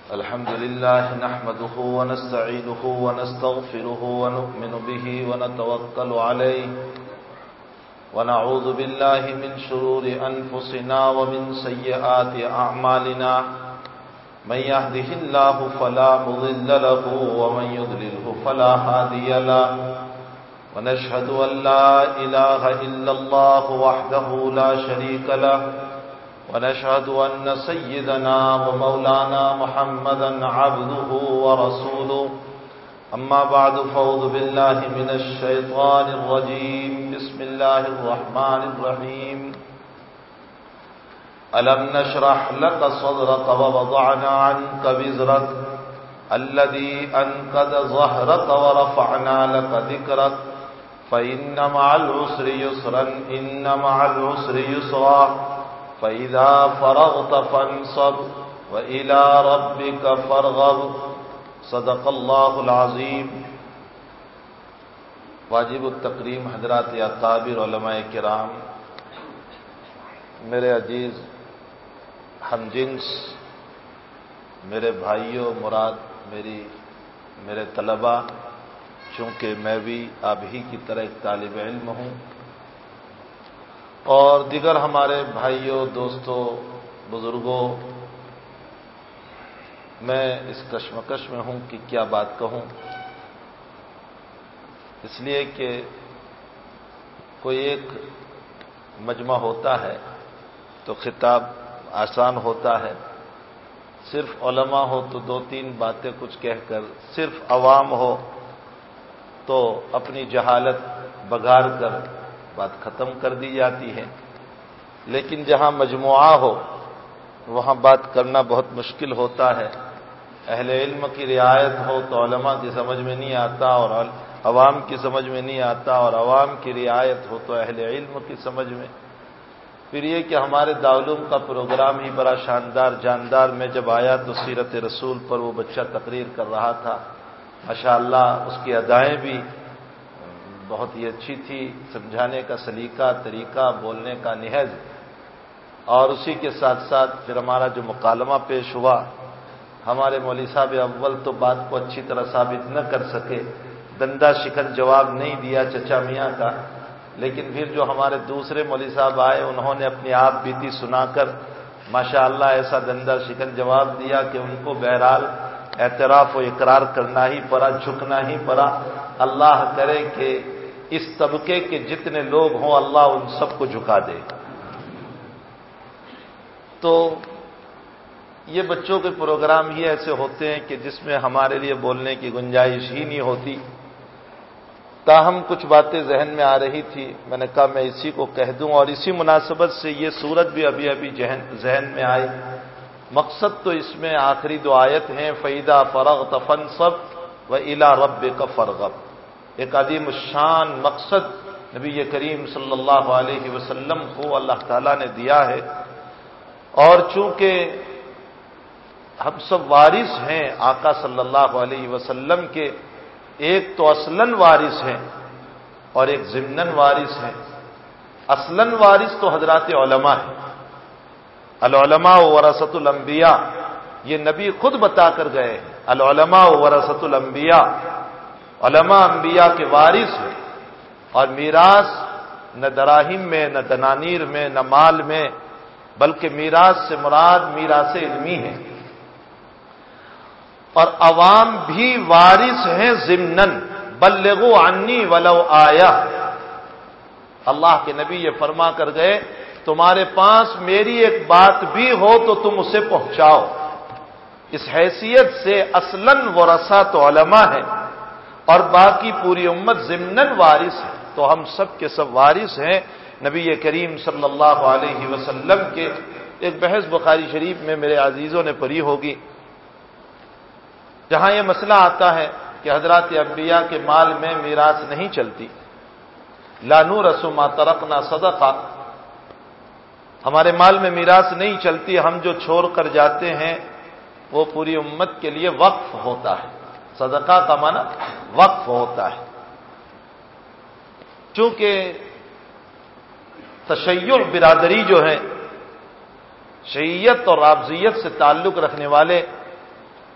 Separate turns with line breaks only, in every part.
الحمد لله نحمده ونستعينه ونستغفره ونؤمن به ونتوكل عليه ونعوذ بالله من شرور أنفسنا ومن سيئات أعمالنا من يهده الله فلا مضل له ومن يضلله فلا هادي له ونشهد أن لا إله إلا الله وحده لا شريك له ونشهد أن سيدنا ومولانا محمدا عبده ورسوله أما بعد فأعوذ بالله من الشيطان الرجيم بسم الله الرحمن الرحيم ألم نشرح لك صدرك ووضعنا عنك وزرك الذي أنقض ظهرك ورفعنا لك ذكرك فإن مع العسر يسرا إن مع العسر يسرا فإذا فرغت فانصب وإلى ربك فارغب صدق اللہ العظیم۔ واجب التکریم حضرات اکابر علماء کرام، میرے عزیز ہم جنس، میرے بھائیوں، مراد میرے طلبہ، چونکہ میں بھی آپ ہی کی طرح ایک طالب علم ہوں، اور دیگر ہمارے بھائیوں، دوستوں، بزرگوں، میں اس کشمکش میں ہوں کہ کیا بات کہوں، اس لیے کہ کوئی ایک مجمع ہوتا ہے تو خطاب آسان ہوتا ہے، صرف علماء ہو تو دو تین باتیں کچھ کہہ کر، صرف عوام ہو تو اپنی جہالت بگاڑ کر بات ختم کر دی جاتی ہے، لیکن جہاں مجموعہ ہو وہاں بات کرنا بہت مشکل ہوتا ہے۔ اہل علم کی رعایت ہو تو علماء کی سمجھ میں نہیں آتا، اور عوام کی سمجھ میں نہیں آتا، اور عوام کی رعایت ہو تو اہل علم کی سمجھ میں۔ پھر یہ کہ ہمارے دارالعلوم کا پروگرام ہی بڑا شاندار جاندار، میں جب آیا تو سیرت رسول پر وہ بچہ تقریر کر رہا تھا، ماشاءاللہ اس کی ادائیں بھی بہت ہی اچھی تھی، سمجھانے کا سلیقہ، طریقہ، بولنے کا نہج، اور اسی کے ساتھ ساتھ پھر ہمارا جو مکالمہ پیش ہوا، ہمارے مولوی صاحب اول تو بات کو اچھی طرح ثابت نہ کر سکے، دندہ شکن جواب نہیں دیا چچا میاں کا، لیکن پھر جو ہمارے دوسرے مولوی صاحب آئے انہوں نے اپنی آپ بیتی سنا کر ماشاءاللہ ایسا دندہ شکن جواب دیا کہ ان کو بہرحال اعتراف و اقرار کرنا ہی پڑا، جھکنا ہی پڑا۔ اللہ کرے کہ اس طبقے کے جتنے لوگ ہوں اللہ ان سب کو جھکا دے۔ تو یہ بچوں کے پروگرام ہی ایسے ہوتے ہیں کہ جس میں ہمارے لیے بولنے کی گنجائش ہی نہیں ہوتی، تاہم کچھ باتیں ذہن میں آ رہی تھی، میں نے کہا میں اسی کو کہہ دوں، اور اسی مناسبت سے یہ سورت بھی ابھی ذہن میں آئی۔ مقصد تو اس میں آخری دو آیت ہیں، فَإِذَا فَرَغْتَ فَانصَبْ وَإِلَىٰ رَبِّكَ فَارْغَب۔ ایک عظیم الشان مقصد نبی کریم صلی اللہ علیہ وسلم کو اللہ تعالیٰ نے دیا ہے، اور چونکہ ہم سب وارث ہیں آقا صلی اللہ علیہ وسلم کے، ایک تو اصلاً وارث ہیں اور ایک ضمناً وارث ہیں۔ اصلاً وارث تو حضرات علماء ہیں، العلماء ورثۃ الانبیاء، یہ نبی خود بتا کر گئے ہیں، العلماء ورثۃ الانبیاء، علماء انبیاء کے وارث ہیں، اور میراث نہ دراہم میں، نہ دنانیر میں، نہ مال میں، بلکہ میراث سے مراد میراث علمی ہے، اور عوام بھی وارث ہیں ضمناً، بلغوا عنی ولو آیہ۔ اللہ کے نبی یہ فرما کر گئے تمہارے پاس میری ایک بات بھی ہو تو تم اسے پہنچاؤ۔ اس حیثیت سے اصلاً ورثہ تو علماء ہے، اور باقی پوری امت ضمناً وارث ہے، تو ہم سب کے سب وارث ہیں نبی کریم صلی اللہ علیہ وسلم کے۔ ایک بحث بخاری شریف میں میرے عزیزوں نے پڑھی ہوگی، جہاں یہ مسئلہ آتا ہے کہ حضرات انبیاء کے مال میں میراث نہیں چلتی، لا نورث ما ترکنا صدقہ، ہمارے مال میں میراث نہیں چلتی، ہم جو چھوڑ کر جاتے ہیں وہ پوری امت کے لیے وقف ہوتا ہے، صدقہ کا معنی وقف ہوتا ہے۔ چونکہ تشیع برادری جو ہے، شیعیت اور رافضیت سے تعلق رکھنے والے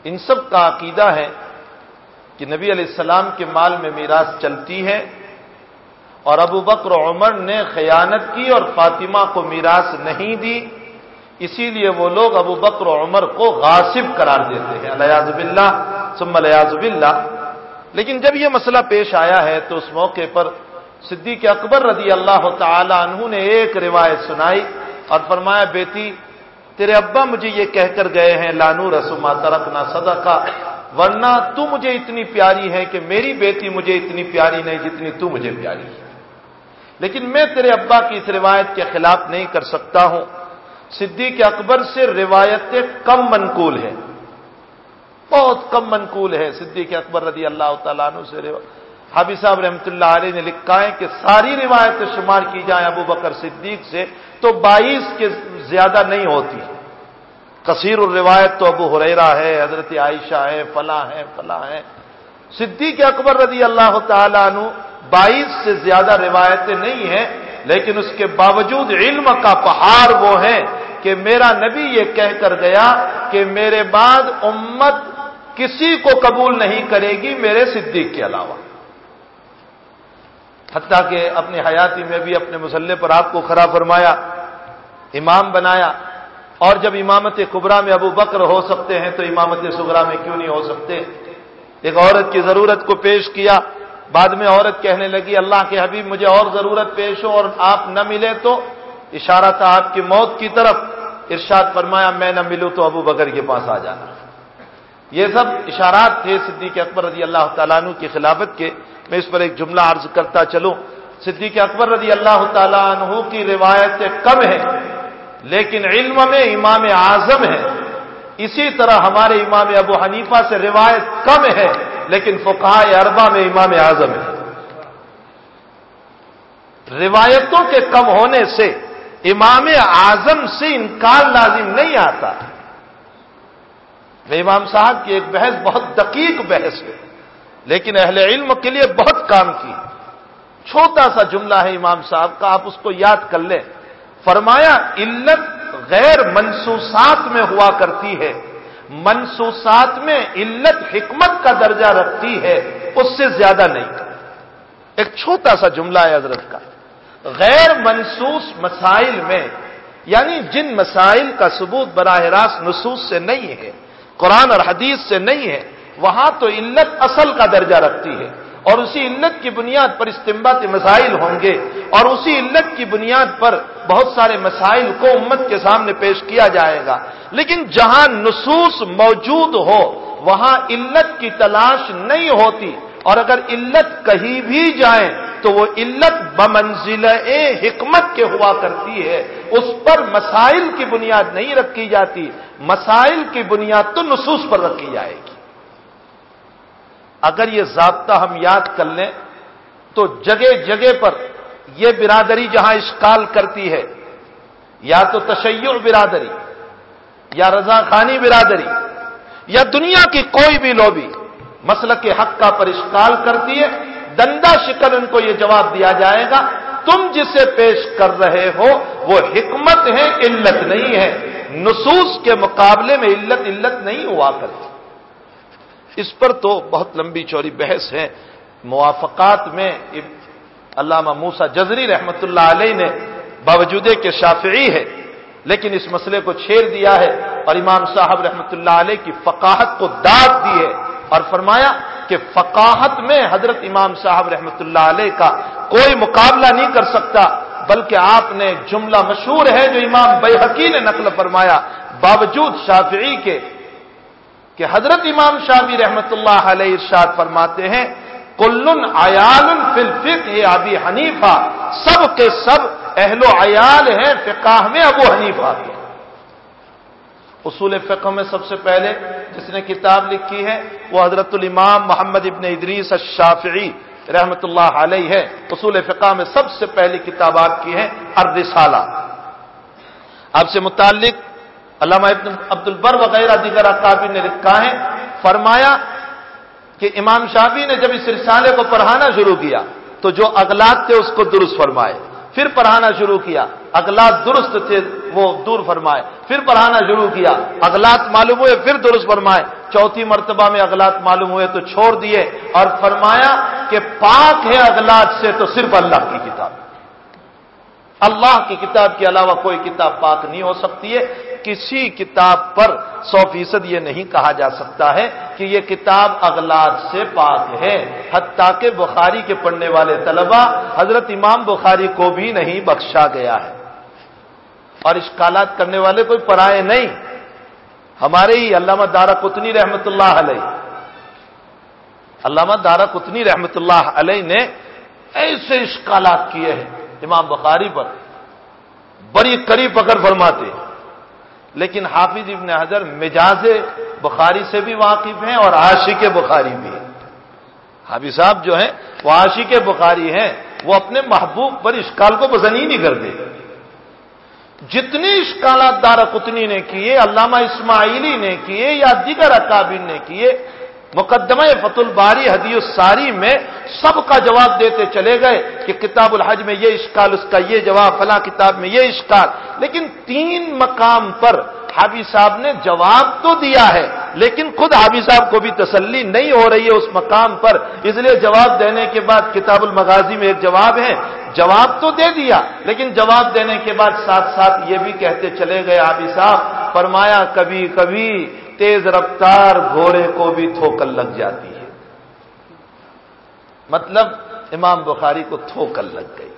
ان سب کا عقیدہ ہے کہ نبی علیہ السلام کے مال میں میراث چلتی ہے، اور ابو بکر و عمر نے خیانت کی اور فاطمہ کو میراث نہیں دی، اسی لیے وہ لوگ ابو بکر و عمر کو غاصب قرار دیتے ہیں، الیاذ باللہ ثم الیاذ باللہ۔ لیکن جب یہ مسئلہ پیش آیا ہے تو اس موقع پر صدیق اکبر رضی اللہ تعالی عنہ نے ایک روایت سنائی اور فرمایا، بیٹی تیرے ابا مجھے یہ کہہ کر گئے ہیں لا نورث ما ترکنا صدقہ، ورنہ تو مجھے اتنی پیاری ہے کہ میری بیٹی مجھے اتنی پیاری نہیں جتنی تو مجھے پیاری ہے، لیکن میں تیرے ابا کی اس روایت کے خلاف نہیں کر سکتا ہوں۔ صدیق اکبر سے روایتیں کم منقول ہیں، بہت کم منقول ہے صدیق اکبر رضی اللہ تعالیٰ عنہ سے روایت۔ حافظ صاحب رحمۃ اللہ علیہ نے لکھا ہے کہ ساری روایتیں شمار کی جائیں ابو بکر صدیق سے تو 22 کے زیادہ نہیں ہوتی۔ کثیر الروایت تو ابو ہریرہ ہے، حضرت عائشہ ہے، فلاں ہے فلاں ہے۔ صدیق اکبر رضی اللہ تعالیٰ عنہ 22 سے زیادہ روایتیں نہیں ہیں، لیکن اس کے باوجود علم کا پہاڑ وہ ہیں کہ میرا نبی یہ کہہ کر گیا کہ میرے بعد امت کسی کو قبول نہیں کرے گی میرے صدیق کے علاوہ، حتیٰ کہ اپنی حیاتی میں بھی اپنے مسلح پر آپ کو کھڑا فرمایا، امام بنایا، اور جب امامت کبریٰ میں ابو بکر ہو سکتے ہیں تو امامت صغریٰ میں کیوں نہیں ہو سکتے؟ ایک عورت کی ضرورت کو پیش کیا، بعد میں عورت کہنے لگی اللہ کے حبیب مجھے اور ضرورت پیش ہو اور آپ نہ ملے تو، اشارہ تھا آپ کی موت کی طرف، ارشاد فرمایا میں نہ ملوں تو ابو بکر کے پاس آ جانا۔ یہ سب اشارات تھے صدیق اکبر رضی اللہ تعالیٰ عنہ کی خلافت کے۔ میں اس پر ایک جملہ عرض کرتا چلوں، صدیق اکبر رضی اللہ تعالیٰ عنہ کی روایتیں کم ہیں لیکن علم میں امام اعظم ہے، اسی طرح ہمارے امام ابو حنیفہ سے روایت کم ہے لیکن فقہاء اربعہ میں امام اعظم ہے۔ روایتوں کے کم ہونے سے امام اعظم سے انکار لازم نہیں آتا۔ میں امام صاحب کی ایک بحث بہت دقیق بحث ہے لیکن اہل علم کے لیے بہت کام کی، چھوٹا سا جملہ ہے امام صاحب کا، آپ اس کو یاد کر لیں۔ فرمایا علت غیر منصوصات میں ہوا کرتی ہے، منصوصات میں علت حکمت کا درجہ رکھتی ہے، اس سے زیادہ نہیں۔ ایک چھوٹا سا جملہ ہے حضرت کا، غیر منصوص مسائل میں یعنی جن مسائل کا ثبوت براہ راست نصوص سے نہیں ہے، قرآن اور حدیث سے نہیں ہے، وہاں تو علت اصل کا درجہ رکھتی ہے اور اسی علت کی بنیاد پر استنباط مسائل ہوں گے اور اسی علت کی بنیاد پر بہت سارے مسائل کو امت کے سامنے پیش کیا جائے گا۔ لیکن جہاں نصوص موجود ہو وہاں علت کی تلاش نہیں ہوتی، اور اگر علت کہیں بھی جائیں تو وہ علت بمنزلہ حکمت کے ہوا کرتی ہے، اس پر مسائل کی بنیاد نہیں رکھی جاتی، مسائل کی بنیاد تو نصوص پر رکھی جائے گی۔ اگر یہ ضابطہ ہم یاد کر لیں تو جگہ جگہ پر یہ برادری جہاں اشکال کرتی ہے، یا تو تشیع برادری یا رضا خانی برادری یا دنیا کی کوئی بھی لوبی مسلک حق کا پر اشکال کرتی ہے، دندہ شکن ان کو یہ جواب دیا جائے گا تم جسے پیش کر رہے ہو وہ حکمت ہے، علت نہیں ہے، نصوص کے مقابلے میں علت نہیں ہوا کرتی۔ اس پر تو بہت لمبی چوڑی بحث ہے، موافقات میں علامہ موسیٰ جزری رحمۃ اللہ علیہ نے باوجود کہ شافعی ہے لیکن اس مسئلے کو چھیڑ دیا ہے اور امام صاحب رحمۃ اللہ علیہ کی فقاہت کو داد دی ہے اور فرمایا کہ فقاہت میں حضرت امام صاحب رحمۃ اللہ علیہ کا کوئی مقابلہ نہیں کر سکتا، بلکہ آپ نے جملہ مشہور ہے جو امام بیہقی نے نقل فرمایا باوجود شافعی کے کہ حضرت امام شافعی رحمۃ اللہ علیہ ارشاد فرماتے ہیں کلن عیال فی الفقہ ابی حنیفہ، سب کے سب اہل و عیال ہیں فقہ میں ابو حنیفہ کے۔ اصول فقہ میں سب سے پہلے جس نے کتاب لکھی ہے وہ حضرت الامام محمد ابن ادریس الشافعی رحمۃ اللہ علیہ ہے۔ اصول فقہ میں سب سے پہلی کتاب آپ کی ہے الرسالہ۔ آپ سے متعلق علامہ ابن عبد البر وغیرہ دیگر اکابر نے لکھا ہے، فرمایا کہ امام شافعی نے جب اس رسالے کو پڑھانا شروع کیا تو جو اغلاط تھے اس کو درست فرمائے، پھر پڑھانا شروع کیا، اغلاط درست تھے وہ دور فرمائے، پھر پڑھانا شروع کیا، اغلاط معلوم ہوئے پھر درست فرمائے، چوتھی مرتبہ میں اغلاط معلوم ہوئے تو چھوڑ دیے اور فرمایا کہ پاک ہے اغلاط سے تو صرف اللہ کی کتاب، اللہ کی کتاب کے علاوہ کوئی کتاب پاک نہیں ہو سکتی ہے۔ کسی کتاب پر 100% یہ نہیں کہا جا سکتا ہے کہ یہ کتاب اغلاط سے پاک ہے، حتیٰ کہ بخاری کے پڑھنے والے طلبہ حضرت امام بخاری کو بھی نہیں بخشا گیا ہے، اور اشکالات کرنے والے کوئی پرائے نہیں، ہمارے ہی علامہ دارقطنی رحمۃ اللہ علیہ، علامہ دارقطنی رحمۃ اللہ علیہ نے ایسے اشکالات کیے ہیں امام بخاری پر، بڑی قریب پکڑ فرماتے، لیکن حافظ ابن حجر مجاز بخاری سے بھی واقف ہیں اور عاشق بخاری بھی ہیں۔ حافظ صاحب جو ہیں وہ عاشق بخاری ہیں، وہ اپنے محبوب پر اشکال کو پسند ہی نہیں کرتے۔ جتنے اشکالات دارقطنی نے کیے، علامہ اسماعیلی نے کیے یا دیگر اکابر نے کیے، مقدمہ فتح الباری ہدی الساری میں سب کا جواب دیتے چلے گئے کہ کتاب الحج میں یہ اشکال، اس کا یہ جواب، فلاں کتاب میں یہ اشکال، لیکن 3 مقام پر حافظ صاحب نے جواب تو دیا ہے، لیکن خود حافظ صاحب کو بھی تسلی نہیں ہو رہی ہے اس مقام پر، اس لیے جواب دینے کے بعد کتاب المغازی میں ایک جواب ہے، جواب تو دے دیا، لیکن جواب دینے کے بعد ساتھ ساتھ یہ بھی کہتے چلے گئے حافظ صاحب، فرمایا کبھی کبھی تیز رفتار گھوڑے کو بھی ٹھوکر لگ جاتی ہے، مطلب امام بخاری کو ٹھوکر لگ گئی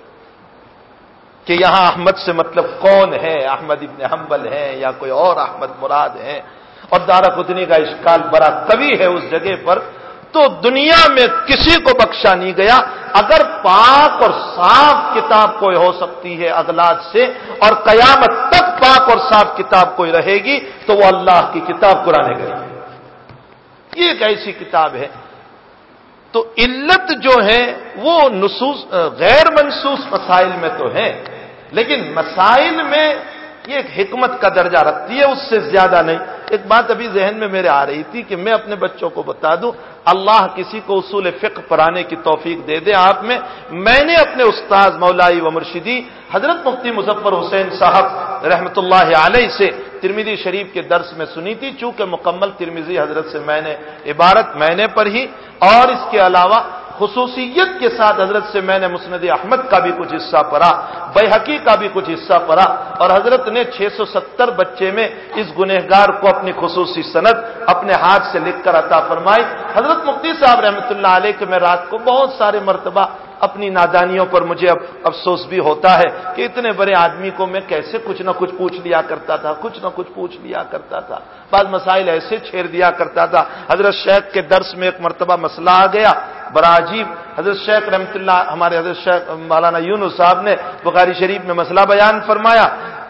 کہ یہاں احمد سے مطلب کون ہے، احمد ابن حنبل ہے یا کوئی اور احمد مراد ہے، اور دارقطنی کا اشکال بڑا قوی ہے اس جگہ پر، تو دنیا میں کسی کو بخشا نہیں گیا۔ اگر پاک اور صاف کتاب کوئی ہو سکتی ہے اغلاط سے، اور قیامت تک پاک اور صاف کتاب کوئی رہے گی تو وہ اللہ کی کتاب قرآن کریم ہے، یہ ایک ایسی کتاب ہے۔ تو علت جو ہے وہ نصوص غیر منصوص مسائل میں تو ہے، لیکن مسائل میں یہ ایک حکمت کا درجہ رکھتی ہے، اس سے زیادہ نہیں۔ ایک بات ابھی ذہن میں میرے آ رہی تھی کہ میں اپنے بچوں کو بتا دوں، اللہ کسی کو اصول فقہ پڑھانے کی توفیق دے دے آپ میں نے اپنے استاذ مولائی و مرشدی حضرت مفتی مظفر حسین صاحب رحمۃ اللہ علیہ سے ترمذی شریف کے درس میں سنی تھی، چونکہ مکمل ترمذی حضرت سے میں نے عبارت میں نے پڑھی، اور اس کے علاوہ خصوصیت کے ساتھ حضرت سے میں نے مسند احمد کا بھی کچھ حصہ پڑھا، بیہقی کا بھی کچھ حصہ پڑھا، اور حضرت نے 670 بچے میں اس گنہگار کو اپنی خصوصی سند اپنے ہاتھ سے لکھ کر عطا فرمائی۔ حضرت مفتی صاحب رحمۃ اللہ علیہ کہ میں رات کو بہت سارے مرتبہ اپنی نادانیوں پر مجھے اب افسوس بھی ہوتا ہے کہ اتنے بڑے آدمی کو میں کیسے کچھ نہ کچھ پوچھ لیا کرتا تھا، کچھ نہ کچھ پوچھ لیا کرتا تھا، بعض مسائل ایسے چھیڑ دیا کرتا تھا۔ حضرت شیخ کے درس میں ایک مرتبہ مسئلہ آ گیا بڑا عجیب، حضرت شیخ رحمۃ اللہ ہمارے حضرت شیخ مولانا یونس صاحب نے بخاری شریف میں مسئلہ بیان فرمایا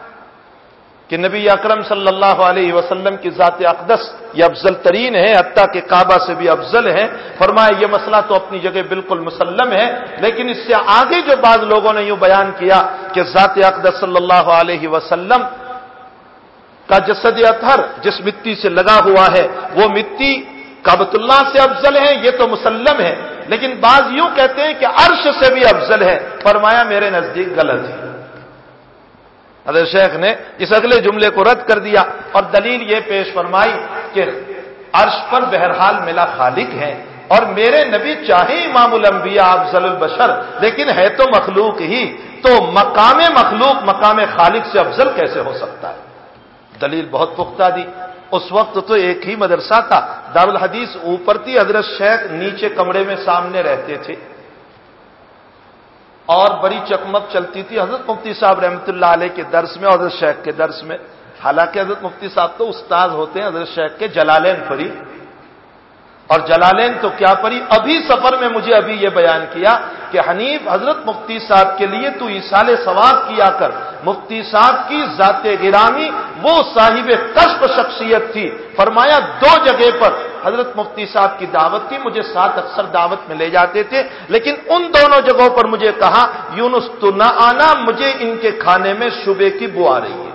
کہ نبی اکرم صلی اللہ علیہ وسلم کی ذات اقدس یہ افضل ترین ہے، حتیٰ کہ کعبہ سے بھی افضل ہے۔ فرمایا یہ مسئلہ تو اپنی جگہ بالکل مسلم ہے، لیکن اس سے آگے جو بعض لوگوں نے یوں بیان کیا کہ ذات اقدس صلی اللہ علیہ وسلم کا جسد اطہر جس مٹی سے لگا ہوا ہے وہ مٹی کعبۃ اللہ سے افضل ہے، یہ تو مسلم ہے، لیکن بعض یوں کہتے ہیں کہ عرش سے بھی افضل ہے۔ فرمایا میرے نزدیک غلط ہے۔ حضرت شیخ نے اس اگلے جملے کو رد کر دیا اور دلیل یہ پیش فرمائی کہ عرش پر بہرحال میرا خالق ہے، اور میرے نبی چاہے امام الانبیاء افضل البشر لیکن ہے تو مخلوق ہی، تو مقام مخلوق مقام خالق سے افضل کیسے ہو سکتا ہے؟ دلیل بہت پختہ دی۔ اس وقت تو ایک ہی مدرسہ تھا، دارالحدیث اوپر تھی، حضرت شیخ نیچے کمرے میں سامنے رہتے تھے، اور بڑی چکمک چلتی تھی حضرت مفتی صاحب رحمۃ اللہ علیہ کے درس میں اور حضرت شیخ کے درس میں۔ حالانکہ حضرت مفتی صاحب تو استاد ہوتے ہیں، حضرت شیخ کے جلالین پڑھی، اور جلالین تو کیا پڑھی، ابھی سفر میں مجھے ابھی یہ بیان کیا کہ حنیف حضرت مفتی صاحب کے لیے تو ایصال ثواب کیا کر۔ مفتی صاحب کی ذات گرامی وہ صاحب کشف شخصیت تھی، فرمایا 2 جگہ پر حضرت مفتی صاحب کی دعوت تھی، مجھے ساتھ اکثر دعوت میں لے جاتے تھے، لیکن ان دونوں جگہوں پر مجھے کہا یونس تو نہ آنا، مجھے ان کے کھانے میں شبے کی بو آ رہی ہے۔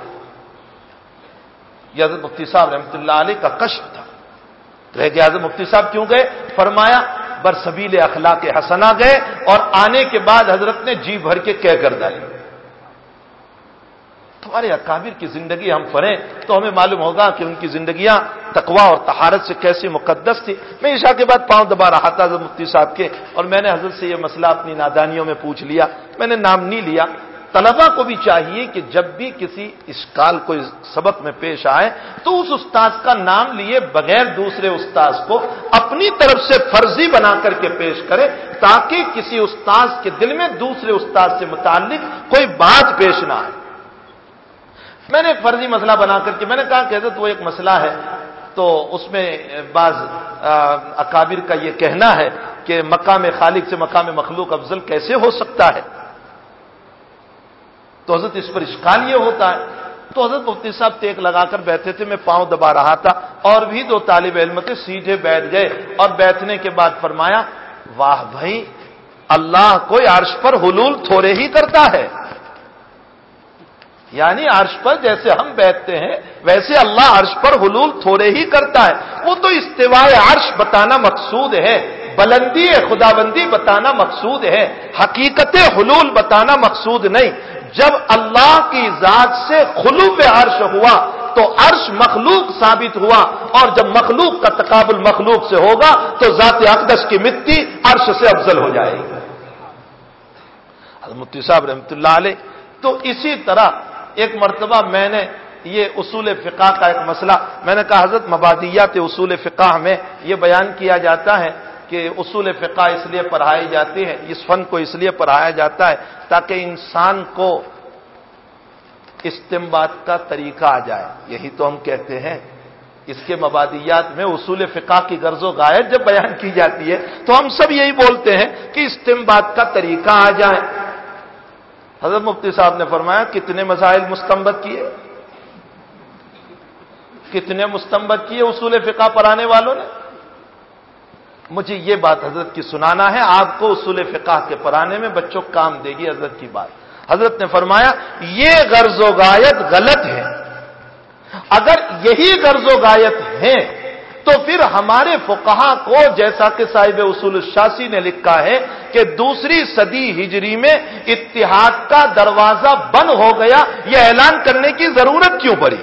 یہ حضرت مفتی صاحب رحمۃ اللہ علیہ کا کشف تھا۔ رہ گیا حضرت مفتی صاحب کیوں گئے؟ فرمایا برسبیل اخلاق حسنہ گئے، اور آنے کے بعد حضرت نے جی بھر کے کہہ کر ڈالی۔ ہمارے اکابر کی زندگی ہم پڑھیں تو ہمیں معلوم ہوگا کہ ان کی زندگیاں تقویٰ اور طہارت سے کیسی مقدس تھی۔ میں عشاء کے بعد پاؤں دبا رہا تھا حضرت مفتی صاحب کے، اور میں نے حضرت سے یہ مسئلہ اپنی نادانیوں میں پوچھ لیا، میں نے نام نہیں لیا۔ طلبہ کو بھی چاہیے کہ جب بھی کسی اشکال کوئی سبق میں پیش آئے تو اس استاذ کا نام لیے بغیر دوسرے استاذ کو اپنی طرف سے فرضی بنا کر کے پیش کرے، تاکہ کسی استاذ کے دل میں دوسرے استاذ سے متعلق کوئی بات پیش نہ آئے۔ میں نے فرضی مسئلہ بنا کر کے میں نے کہا کہ حضرت وہ ایک مسئلہ ہے، تو اس میں بعض اکابر کا یہ کہنا ہے کہ مقام خالق سے مقام مخلوق افضل کیسے ہو سکتا ہے، تو حضرت اس پر اشکال یہ ہوتا ہے۔ تو حضرت مفتی صاحب ٹیک لگا کر بیٹھے تھے، میں پاؤں دبا رہا تھا، اور بھی دو طالب علم تھے، سیدھے بیٹھ گئے، اور بیٹھنے کے بعد فرمایا، واہ بھائی، اللہ کوئی عرش پر حلول تھوڑے ہی کرتا ہے، یعنی عرش پر جیسے ہم بیٹھتے ہیں ویسے اللہ عرش پر حلول تھوڑے ہی کرتا ہے۔ وہ تو استواء عرش بتانا مقصود ہے، بلندی خداوندی بتانا مقصود ہے، حقیقت حلول بتانا مقصود نہیں۔ جب اللہ کی ذات سے خلو عرش ہوا تو عرش مخلوق ثابت ہوا، اور جب مخلوق کا تقابل مخلوق سے ہوگا تو ذات اقدس کی مٹی عرش سے افضل ہو جائے گی۔ حضرت مفتی صاحب رحمۃ اللہ علیہ۔ تو اسی طرح ایک مرتبہ میں نے یہ اصول فقہ کا ایک مسئلہ، میں نے کہا حضرت مبادیات اصول فقہ میں یہ بیان کیا جاتا ہے کہ اصول فقہ اس لیے پڑھائی جاتی ہے، اس فن کو اس لیے پڑھایا جاتا ہے تاکہ انسان کو استنباط کا طریقہ آ جائے، یہی تو ہم کہتے ہیں۔ اس کے مبادیات میں اصول فقہ کی غرض و غایت جب بیان کی جاتی ہے تو ہم سب یہی بولتے ہیں کہ استنباط کا طریقہ آ جائے۔ حضرت مفتی صاحب نے فرمایا، کتنے مسائل مستنبط کیے، کتنے مستنبط کیے اصول فقہ پڑھانے والوں نے؟ مجھے یہ بات حضرت کی سنانا ہے، آپ کو اصول فقہ کے پڑھانے میں بچوں کام دے گی حضرت کی بات۔ حضرت نے فرمایا، یہ غرض و غایت غلط ہے، اگر یہی غرض و غایت ہے تو پھر ہمارے فقہا کو، جیسا کہ صاحب اصول الشاسی نے لکھا ہے کہ دوسری صدی ہجری میں اتحاد کا دروازہ بند ہو گیا، یہ اعلان کرنے کی ضرورت کیوں پڑی؟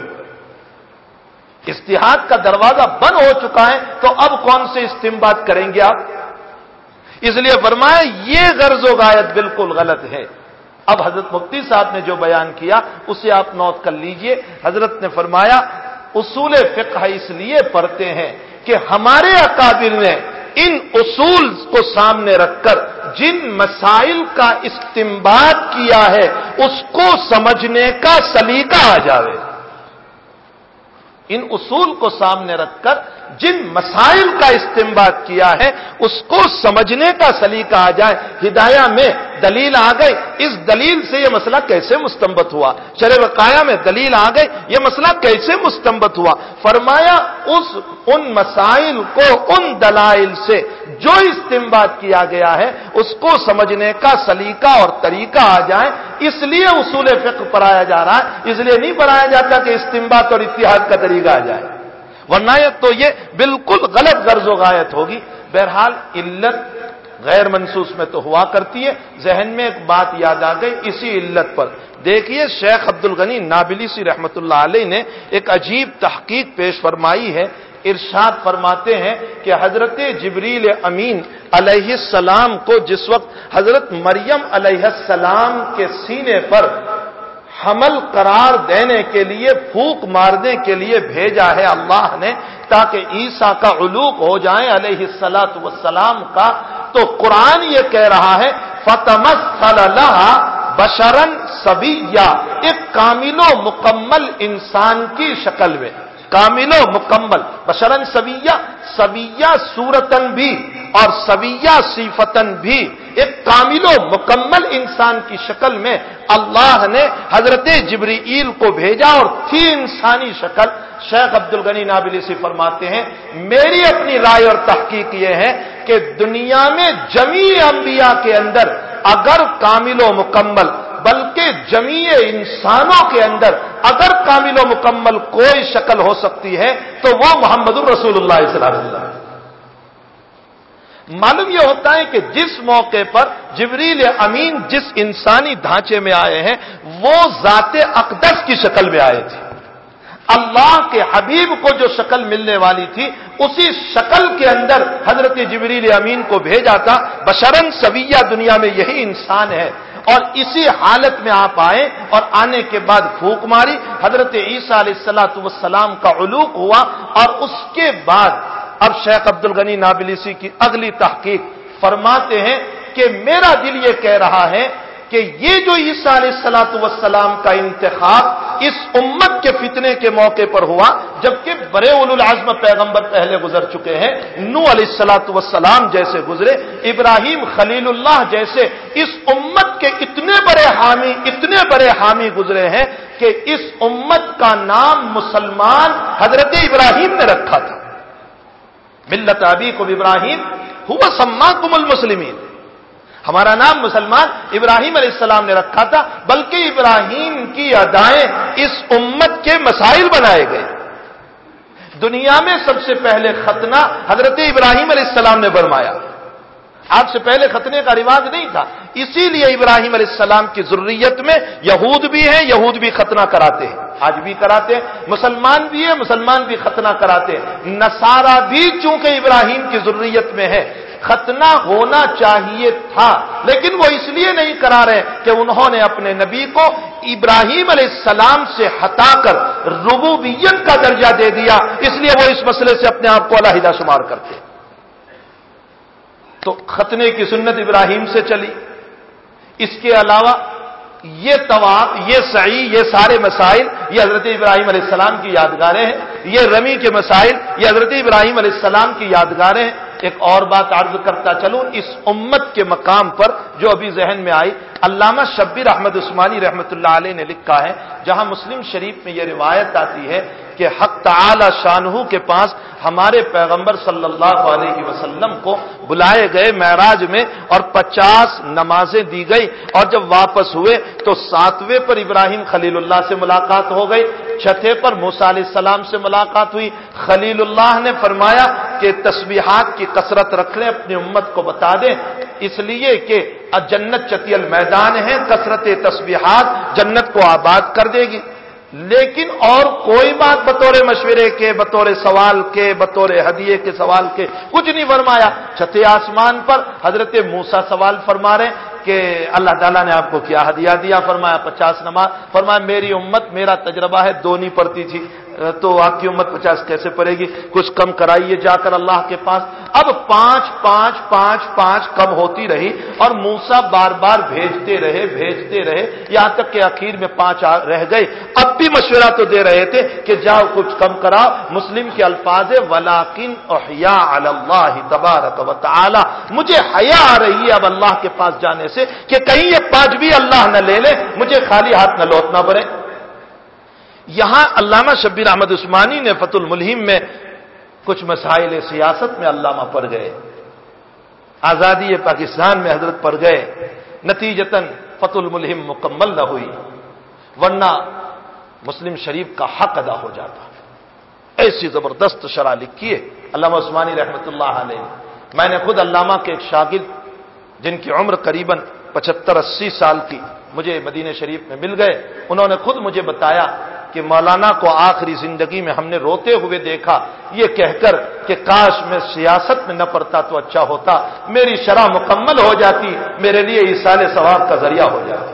اتحاد کا دروازہ بند ہو چکا ہے تو اب کون سے استنباط کریں گے آپ؟ اس لیے فرمایا یہ غرض و غایت بالکل غلط ہے۔ اب حضرت مفتی صاحب نے جو بیان کیا اسے آپ نوٹ کر لیجئے۔ حضرت نے فرمایا، اصول فقہ اس لیے پڑھتے ہیں کہ ہمارے اکابر نے ان اصول کو سامنے رکھ کر جن مسائل کا استنباط کیا ہے اس کو سمجھنے کا سلیقہ آ جاوے۔ ان اصول کو سامنے رکھ کر جن مسائل کا استنباط کیا ہے اس کو سمجھنے کا سلیقہ آ جائے۔ ہدایہ میں دلیل آ گئی، اس دلیل سے یہ مسئلہ کیسے مستنبط ہوا، شرع وقایہ میں دلیل آ گئی، یہ مسئلہ کیسے مستنبط ہوا۔ فرمایا ان مسائل کو ان دلائل سے جو استنباط کیا گیا ہے اس کو سمجھنے کا سلیقہ اور طریقہ آ جائے، اس لیے اصول فقہ پڑھایا جا رہا ہے، اس لیے نہیں پڑھایا جاتا کہ استنباط اور اتحاد کا طریقہ آ جائے، ورنہ تو یہ بالکل غلط غرض و غایت ہوگی۔ بہرحال علت غیر منصوص میں تو ہوا کرتی ہے۔ ذہن میں ایک بات یاد آ گئی اسی علت پر، دیکھیے شیخ عبد الغنی نابلسی رحمۃ اللہ علیہ نے ایک عجیب تحقیق پیش فرمائی ہے۔ ارشاد فرماتے ہیں کہ حضرت جبریل امین علیہ السلام کو جس وقت حضرت مریم علیہ السلام کے سینے پر حمل قرار دینے کے لیے، پھونک مارنے کے لیے بھیجا ہے اللہ نے تاکہ عیسیٰ کا علوق ہو جائے علیہ الصلاۃ والسلام کا، تو قرآن یہ کہہ رہا ہے فَتَمَثَّلَ لَهَا بَشَرًا سَوِيًّا، ایک کامل و مکمل انسان کی شکل میں، کامل و مکمل، بشرن سویہ، سویہ صورتن بھی اور سویہ صفتن بھی، ایک کامل و مکمل انسان کی شکل میں اللہ نے حضرت جبرائیل کو بھیجا اور تھی انسانی شکل۔ شیخ عبد الغنی نابلسی فرماتے ہیں، میری اپنی رائے اور تحقیق یہ ہے کہ دنیا میں جمیع انبیاء کے اندر اگر کامل و مکمل، بلکہ جمیع انسانوں کے اندر اگر کامل و مکمل کوئی شکل ہو سکتی ہے تو وہ محمد الرسول اللہ صلی اللہ علیہ وسلم۔ معلوم یہ ہوتا ہے کہ جس موقع پر جبریل امین جس انسانی ڈھانچے میں آئے ہیں وہ ذات اقدس کی شکل میں آئے تھے. اللہ کے حبیب کو جو شکل ملنے والی تھی اسی شکل کے اندر حضرت جبریل امین کو بھیجا تھا. بشرن سویہ دنیا میں یہی انسان ہے اور اسی حالت میں آپ آئے اور آنے کے بعد پھونک ماری. حضرت عیسیٰ علیہ السلام کا علوق ہوا اور اس کے بعد اب شیخ عبد الغنی نابلسی کی اگلی تحقیق فرماتے ہیں کہ میرا دل یہ کہہ رہا ہے کہ یہ جو عیسیٰ علیہ السلام کا انتخاب اس امت کے فتنے کے موقع پر ہوا جبکہ بڑے اولو العزم پیغمبر پہلے گزر چکے ہیں. نوح علیہ السلام جیسے گزرے, ابراہیم خلیل اللہ جیسے اس امت کے اتنے بڑے حامی گزرے ہیں کہ اس امت کا نام مسلمان حضرت ابراہیم نے رکھا تھا. ملت ابیکم ابراہیم هو سماکم المسلمین, ہمارا نام مسلمان ابراہیم علیہ السلام نے رکھا تھا. بلکہ ابراہیم کی ادائیں اس امت کے مسائل بنائے گئے. دنیا میں سب سے پہلے ختنہ حضرت ابراہیم علیہ السلام نے فرمایا. آپ سے پہلے ختنے کا رواج نہیں تھا, اسی لیے ابراہیم علیہ السلام کی ذریت میں یہود بھی ہیں, یہود بھی ختنہ کراتے ہیں, آج بھی کراتے ہیں. مسلمان بھی ہیں, مسلمان بھی ختنہ کراتے ہیں. نصارہ بھی چونکہ ابراہیم کی ذریت میں ہے, ختنہ ہونا چاہیے تھا لیکن وہ اس لیے نہیں کرا رہے کہ انہوں نے اپنے نبی کو ابراہیم علیہ السلام سے ہٹا کر ربوبیت کا درجہ دے دیا, اس لیے وہ اس مسئلے سے اپنے آپ کو علیحدہ شمار کرتے. تو ختنے کی سنت ابراہیم سے چلی. اس کے علاوہ یہ طواف, یہ سعی, یہ سارے مسائل یہ حضرت ابراہیم علیہ السلام کی یادگاریں ہیں. یہ رمی کے مسائل یہ حضرت ابراہیم علیہ السلام کی یادگاریں ہیں. ایک اور بات عرض کرتا چلوں اس امت کے مقام پر جو ابھی ذہن میں آئی, علامہ شبیر احمد عثمانی رحمۃ اللہ علیہ نے لکھا ہے, جہاں مسلم شریف میں یہ روایت آتی ہے کہ حق تعالی شانہ کے پاس ہمارے پیغمبر صلی اللہ علیہ وسلم کو بلائے گئے معراج میں اور 50 نمازیں دی گئی, اور جب واپس ہوئے تو 7ویں پر ابراہیم خلیل اللہ سے ملاقات ہو گئی, 6 پر موسیٰ علیہ السلام سے ملاقات ہوئی. خلیل اللہ نے فرمایا کہ تسبیحات کی کثرت رکھ لیں, اپنی امت کو بتا دیں, اس لیے کہ جنت چتی المیدان ہے, کثرت تسبیحات جنت کو آباد کر دے گی. لیکن اور کوئی بات بطور مشورے کے, بطور سوال کے, بطور ہدیے کے سوال کے کچھ نہیں فرمایا. 6 آسمان پر حضرت موسیٰ سوال فرما رہے کہ اللہ تعالیٰ نے آپ کو کیا ہدیہ دیا, فرمایا 50 نماز. فرمایا میری امت, میرا تجربہ ہے 2 نہیں پڑتی تھی, تو آپ کی امت 50 کیسے پڑے گی, کچھ کم کرائیے جا کر اللہ کے پاس. اب 5 کم ہوتی رہی اور موسیٰ بار بار بھیجتے رہے یہاں تک کہ آخر میں 5 رہ گئے. اب بھی مشورہ تو دے رہے تھے کہ جاؤ کچھ کم کراؤ. مسلم کے الفاظ ہے ولیکن احیا علی اللہ تبارک و تعالی, مجھے حیا آ رہی ہے اب اللہ کے پاس جانے سے کہ کہیں یہ 5 بھی اللہ نہ لے لے, مجھے خالی ہاتھ نہ لوٹنا پڑے. یہاں علامہ شبیر احمد عثمانی نے فتح الملہم میں کچھ مسائل سیاست میں علامہ پڑ گئے, آزادی پاکستان میں حضرت پڑ گئے, نتیجتاً فتح الملہم مکمل نہ ہوئی, ورنہ مسلم شریف کا حق ادا ہو جاتا. ایسی زبردست شرح لکھی ہے علامہ عثمانی رحمۃ اللہ علیہ. میں نے خود علامہ کے ایک شاگرد جن کی عمر قریباً 75-80 سال کی مجھے مدینہ شریف میں مل گئے, انہوں نے خود مجھے بتایا کہ مولانا کو آخری زندگی میں ہم نے روتے ہوئے دیکھا یہ کہہ کر کہ کاش میں سیاست میں نہ پڑتا تو اچھا ہوتا, میری شرح مکمل ہو جاتی, میرے لیے ایصال ثواب کا ذریعہ ہو جاتی.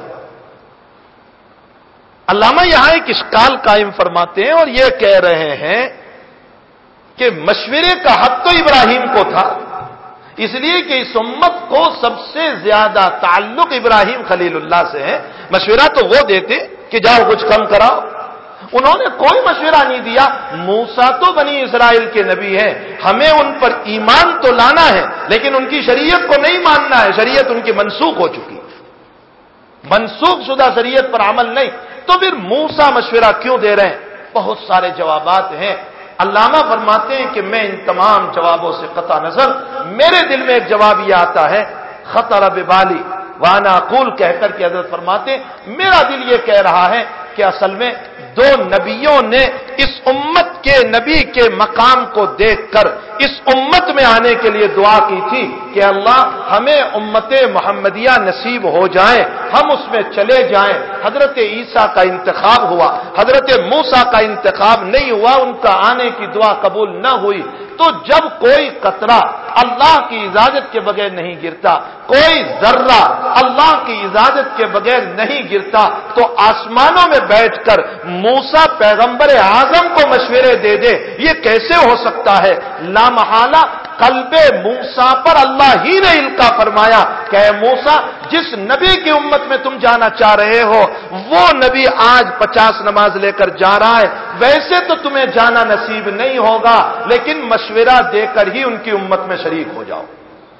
علامہ یہاں ایک اشکال قائم فرماتے ہیں اور یہ کہہ رہے ہیں کہ مشورے کا حق تو ابراہیم کو تھا, اس لیے کہ اس امت کو سب سے زیادہ تعلق ابراہیم خلیل اللہ سے ہے. مشورہ تو وہ دیتے کہ جاؤ کچھ کم کراؤ, انہوں نے کوئی مشورہ نہیں دیا. موسیٰ تو بنی اسرائیل کے نبی ہیں, ہمیں ان پر ایمان تو لانا ہے لیکن ان کی شریعت کو نہیں ماننا ہے, شریعت ان کی منسوخ ہو چکی, منسوخ شدہ شریعت پر عمل نہیں. تو پھر موسیٰ مشورہ کیوں دے رہے ہیں؟ بہت سارے جوابات ہیں. علامہ فرماتے ہیں کہ میں ان تمام جوابوں سے قطع نظر میرے دل میں ایک جواب یہ آتا ہے, خطر ببالی وانا اقول کہہ کر کے حضرت فرماتے ہیں میرا دل یہ کہہ رہا ہے کہ اصل میں
دو نبیوں نے اس امت کے نبی کے مقام کو دیکھ کر اس امت میں آنے کے لیے دعا کی تھی کہ اللہ ہمیں امت محمدیہ نصیب ہو جائے، ہم اس میں چلے جائیں۔ حضرت عیسیٰ کا انتخاب ہوا، حضرت موسیٰ کا انتخاب نہیں ہوا، ان کا آنے کی دعا قبول نہ ہوئی۔ تو جب کوئی قطرہ اللہ کی اجازت کے بغیر نہیں گرتا، کوئی ذرہ اللہ کی اجازت کے بغیر نہیں گرتا، تو آسمانوں میں بیٹھ کر موسیٰ پیغمبر اعظم کو مشورے دے دے، یہ کیسے ہو سکتا ہے؟ لا محالہ قلب موسیٰ پر اللہ ہی نے القا فرمایا کہ اے موسیٰ، جس نبی کی امت میں تم جانا چاہ رہے ہو وہ نبی آج 50 نماز لے کر جا رہا ہے، ویسے تو تمہیں جانا نصیب نہیں ہوگا، لیکن مشورہ دے کر ہی ان کی امت میں شریک ہو جاؤ۔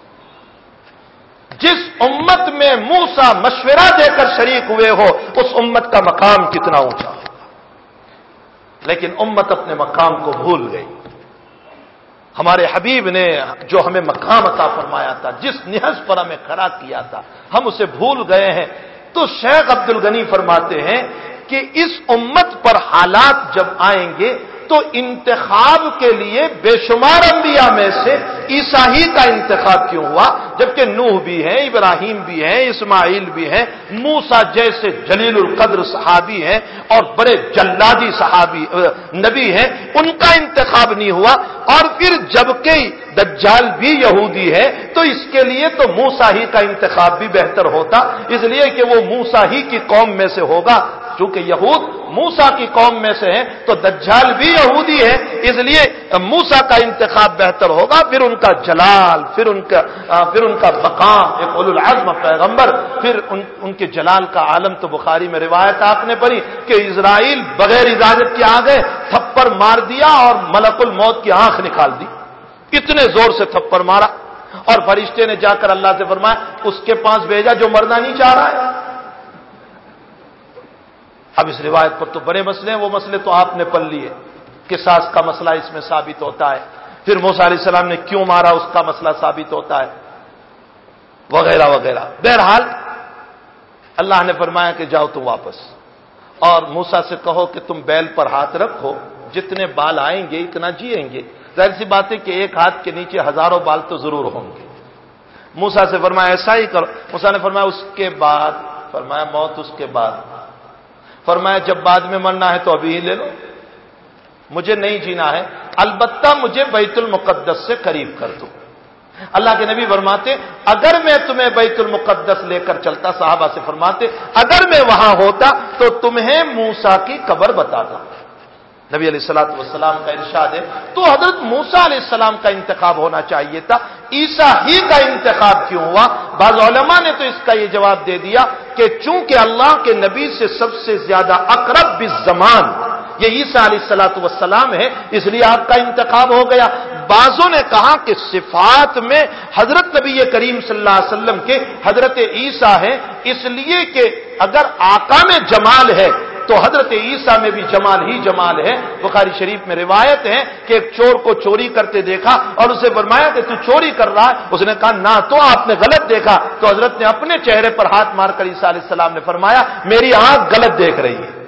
جس امت میں موسیٰ مشورہ دے کر شریک ہوئے ہو، اس امت کا مقام کتنا اونچا ہوگا۔ لیکن امت اپنے مقام کو بھول گئی۔ ہمارے حبیب نے جو ہمیں مقام عطا فرمایا تھا، جس نہج پر ہمیں کھڑا کیا تھا، ہم اسے بھول گئے ہیں۔ تو شیخ عبد الغنی فرماتے ہیں کہ اس امت پر حالات جب آئیں گے تو انتخاب کے لیے بے شمار انبیاء میں سے عیسیٰ ہی کا انتخاب کیوں ہوا، جبکہ نوح بھی ہیں، ابراہیم بھی ہیں، اسماعیل بھی ہیں، موسیٰ جیسے جلیل القدر صحابی ہیں اور بڑے جلادی صحابی نبی ہیں، ان کا انتخاب نہیں ہوا۔ اور پھر جبکہ دجال بھی یہودی ہے تو اس کے لیے تو موسیٰ ہی کا انتخاب بھی بہتر ہوتا، اس لیے کہ وہ موسیٰ ہی کی قوم میں سے ہوگا۔ چونکہ یہود موسیٰ کی قوم میں سے ہیں تو دجال بھی یہودی ہے، اس لیے موسیٰ کا انتخاب بہتر ہوگا۔ پھر ان کا جلال، پھر ان کا مقام، ایک اولو العزم پیغمبر، پھر ان کے جلال کا عالم تو بخاری میں روایت آپ نے پڑھی کہ اسرائیل بغیر اجازت کے آ گئے، تھپڑ مار دیا اور ملک الموت کی آنکھ نکال دی، اتنے زور سے تھپڑ مارا، اور فرشتے نے جا کر اللہ سے فرمایا اس کے پاس بھیجا جو مرنا نہیں چاہ رہا ہے۔ اب اس روایت پر تو بڑے مسئلے ہیں، وہ مسئلے تو آپ نے پڑھ لیے، قصاص کا مسئلہ اس میں ثابت ہوتا ہے، پھر موسیٰ علیہ السلام نے کیوں مارا اس کا مسئلہ ثابت ہوتا ہے، وغیرہ وغیرہ۔ بہرحال اللہ نے فرمایا کہ جاؤ تم واپس، اور موسیٰ سے کہو کہ تم بیل پر ہاتھ رکھو، جتنے بال آئیں گے اتنا جیئیں گے۔ ظاہر سی بات ہے کہ ایک ہاتھ کے نیچے ہزاروں بال تو ضرور ہوں گے۔ موسیٰ سے فرمایا ایسا ہی کرو۔ موسیٰ نے فرمایا اس کے بعد، فرمایا موت اس کے بعد، فرمایا جب بعد میں مرنا ہے تو ابھی ہی لے لو، مجھے نہیں جینا ہے، البتہ مجھے بیت المقدس سے قریب کر دو۔ اللہ کے نبی فرماتے اگر میں تمہیں بیت المقدس لے کر چلتا، صحابہ سے فرماتے اگر میں وہاں ہوتا تو تمہیں موسیٰ کی قبر بتاتا۔ نبی علیہ الصلوۃ والسلام کا ارشاد ہے تو حضرت موسیٰ علیہ السلام کا انتخاب ہونا چاہیے تھا، عیسیٰ ہی کا انتخاب کیوں ہوا؟ بعض علماء نے تو اس کا یہ جواب دے دیا کہ چونکہ اللہ کے نبی سے سب سے زیادہ اقرب بالزمان یہ عیسیٰ علیہ الصلوۃ والسلام ہے، اس لیے آپ کا انتخاب ہو گیا۔ بعضوں نے کہا کہ صفات میں حضرت نبی کریم صلی اللہ علیہ وسلم کے حضرت عیسیٰ ہیں، اس لیے کہ اگر آقا میں جمال ہے تو حضرت عیسیٰ میں بھی جمال ہی جمال ہے۔ بخاری شریف میں روایت ہے کہ ایک چور کو چوری کرتے دیکھا اور اسے فرمایا کہ تو چوری کر رہا ہے، اس نے کہا نہ تو آپ نے غلط دیکھا، تو حضرت نے اپنے چہرے پر ہاتھ مار کر عیسیٰ علیہ السلام نے فرمایا میری آنکھ غلط دیکھ رہی ہے۔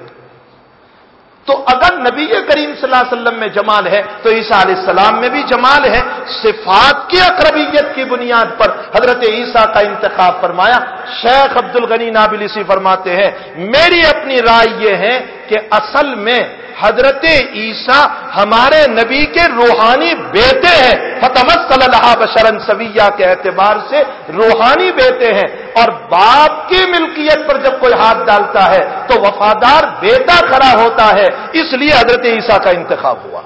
تو اگر نبی کریم صلی اللہ علیہ وسلم میں جمال ہے تو عیسیٰ علیہ السلام میں بھی جمال ہے۔ صفات کی اقربیت کی بنیاد پر حضرت عیسیٰ کا انتخاب فرمایا۔ شیخ عبد الغنی نابلسی فرماتے ہیں میری اپنی رائے یہ ہے کہ اصل میں حضرت عیسیٰ ہمارے نبی کے روحانی بیٹے ہیں، فتمثل لها بشرا سویا کے اعتبار سے روحانی بیٹے ہیں، اور باپ کی ملکیت پر جب کوئی ہاتھ ڈالتا ہے تو وفادار بیٹا کھڑا ہوتا ہے، اس لیے حضرت عیسیٰ کا انتخاب ہوا۔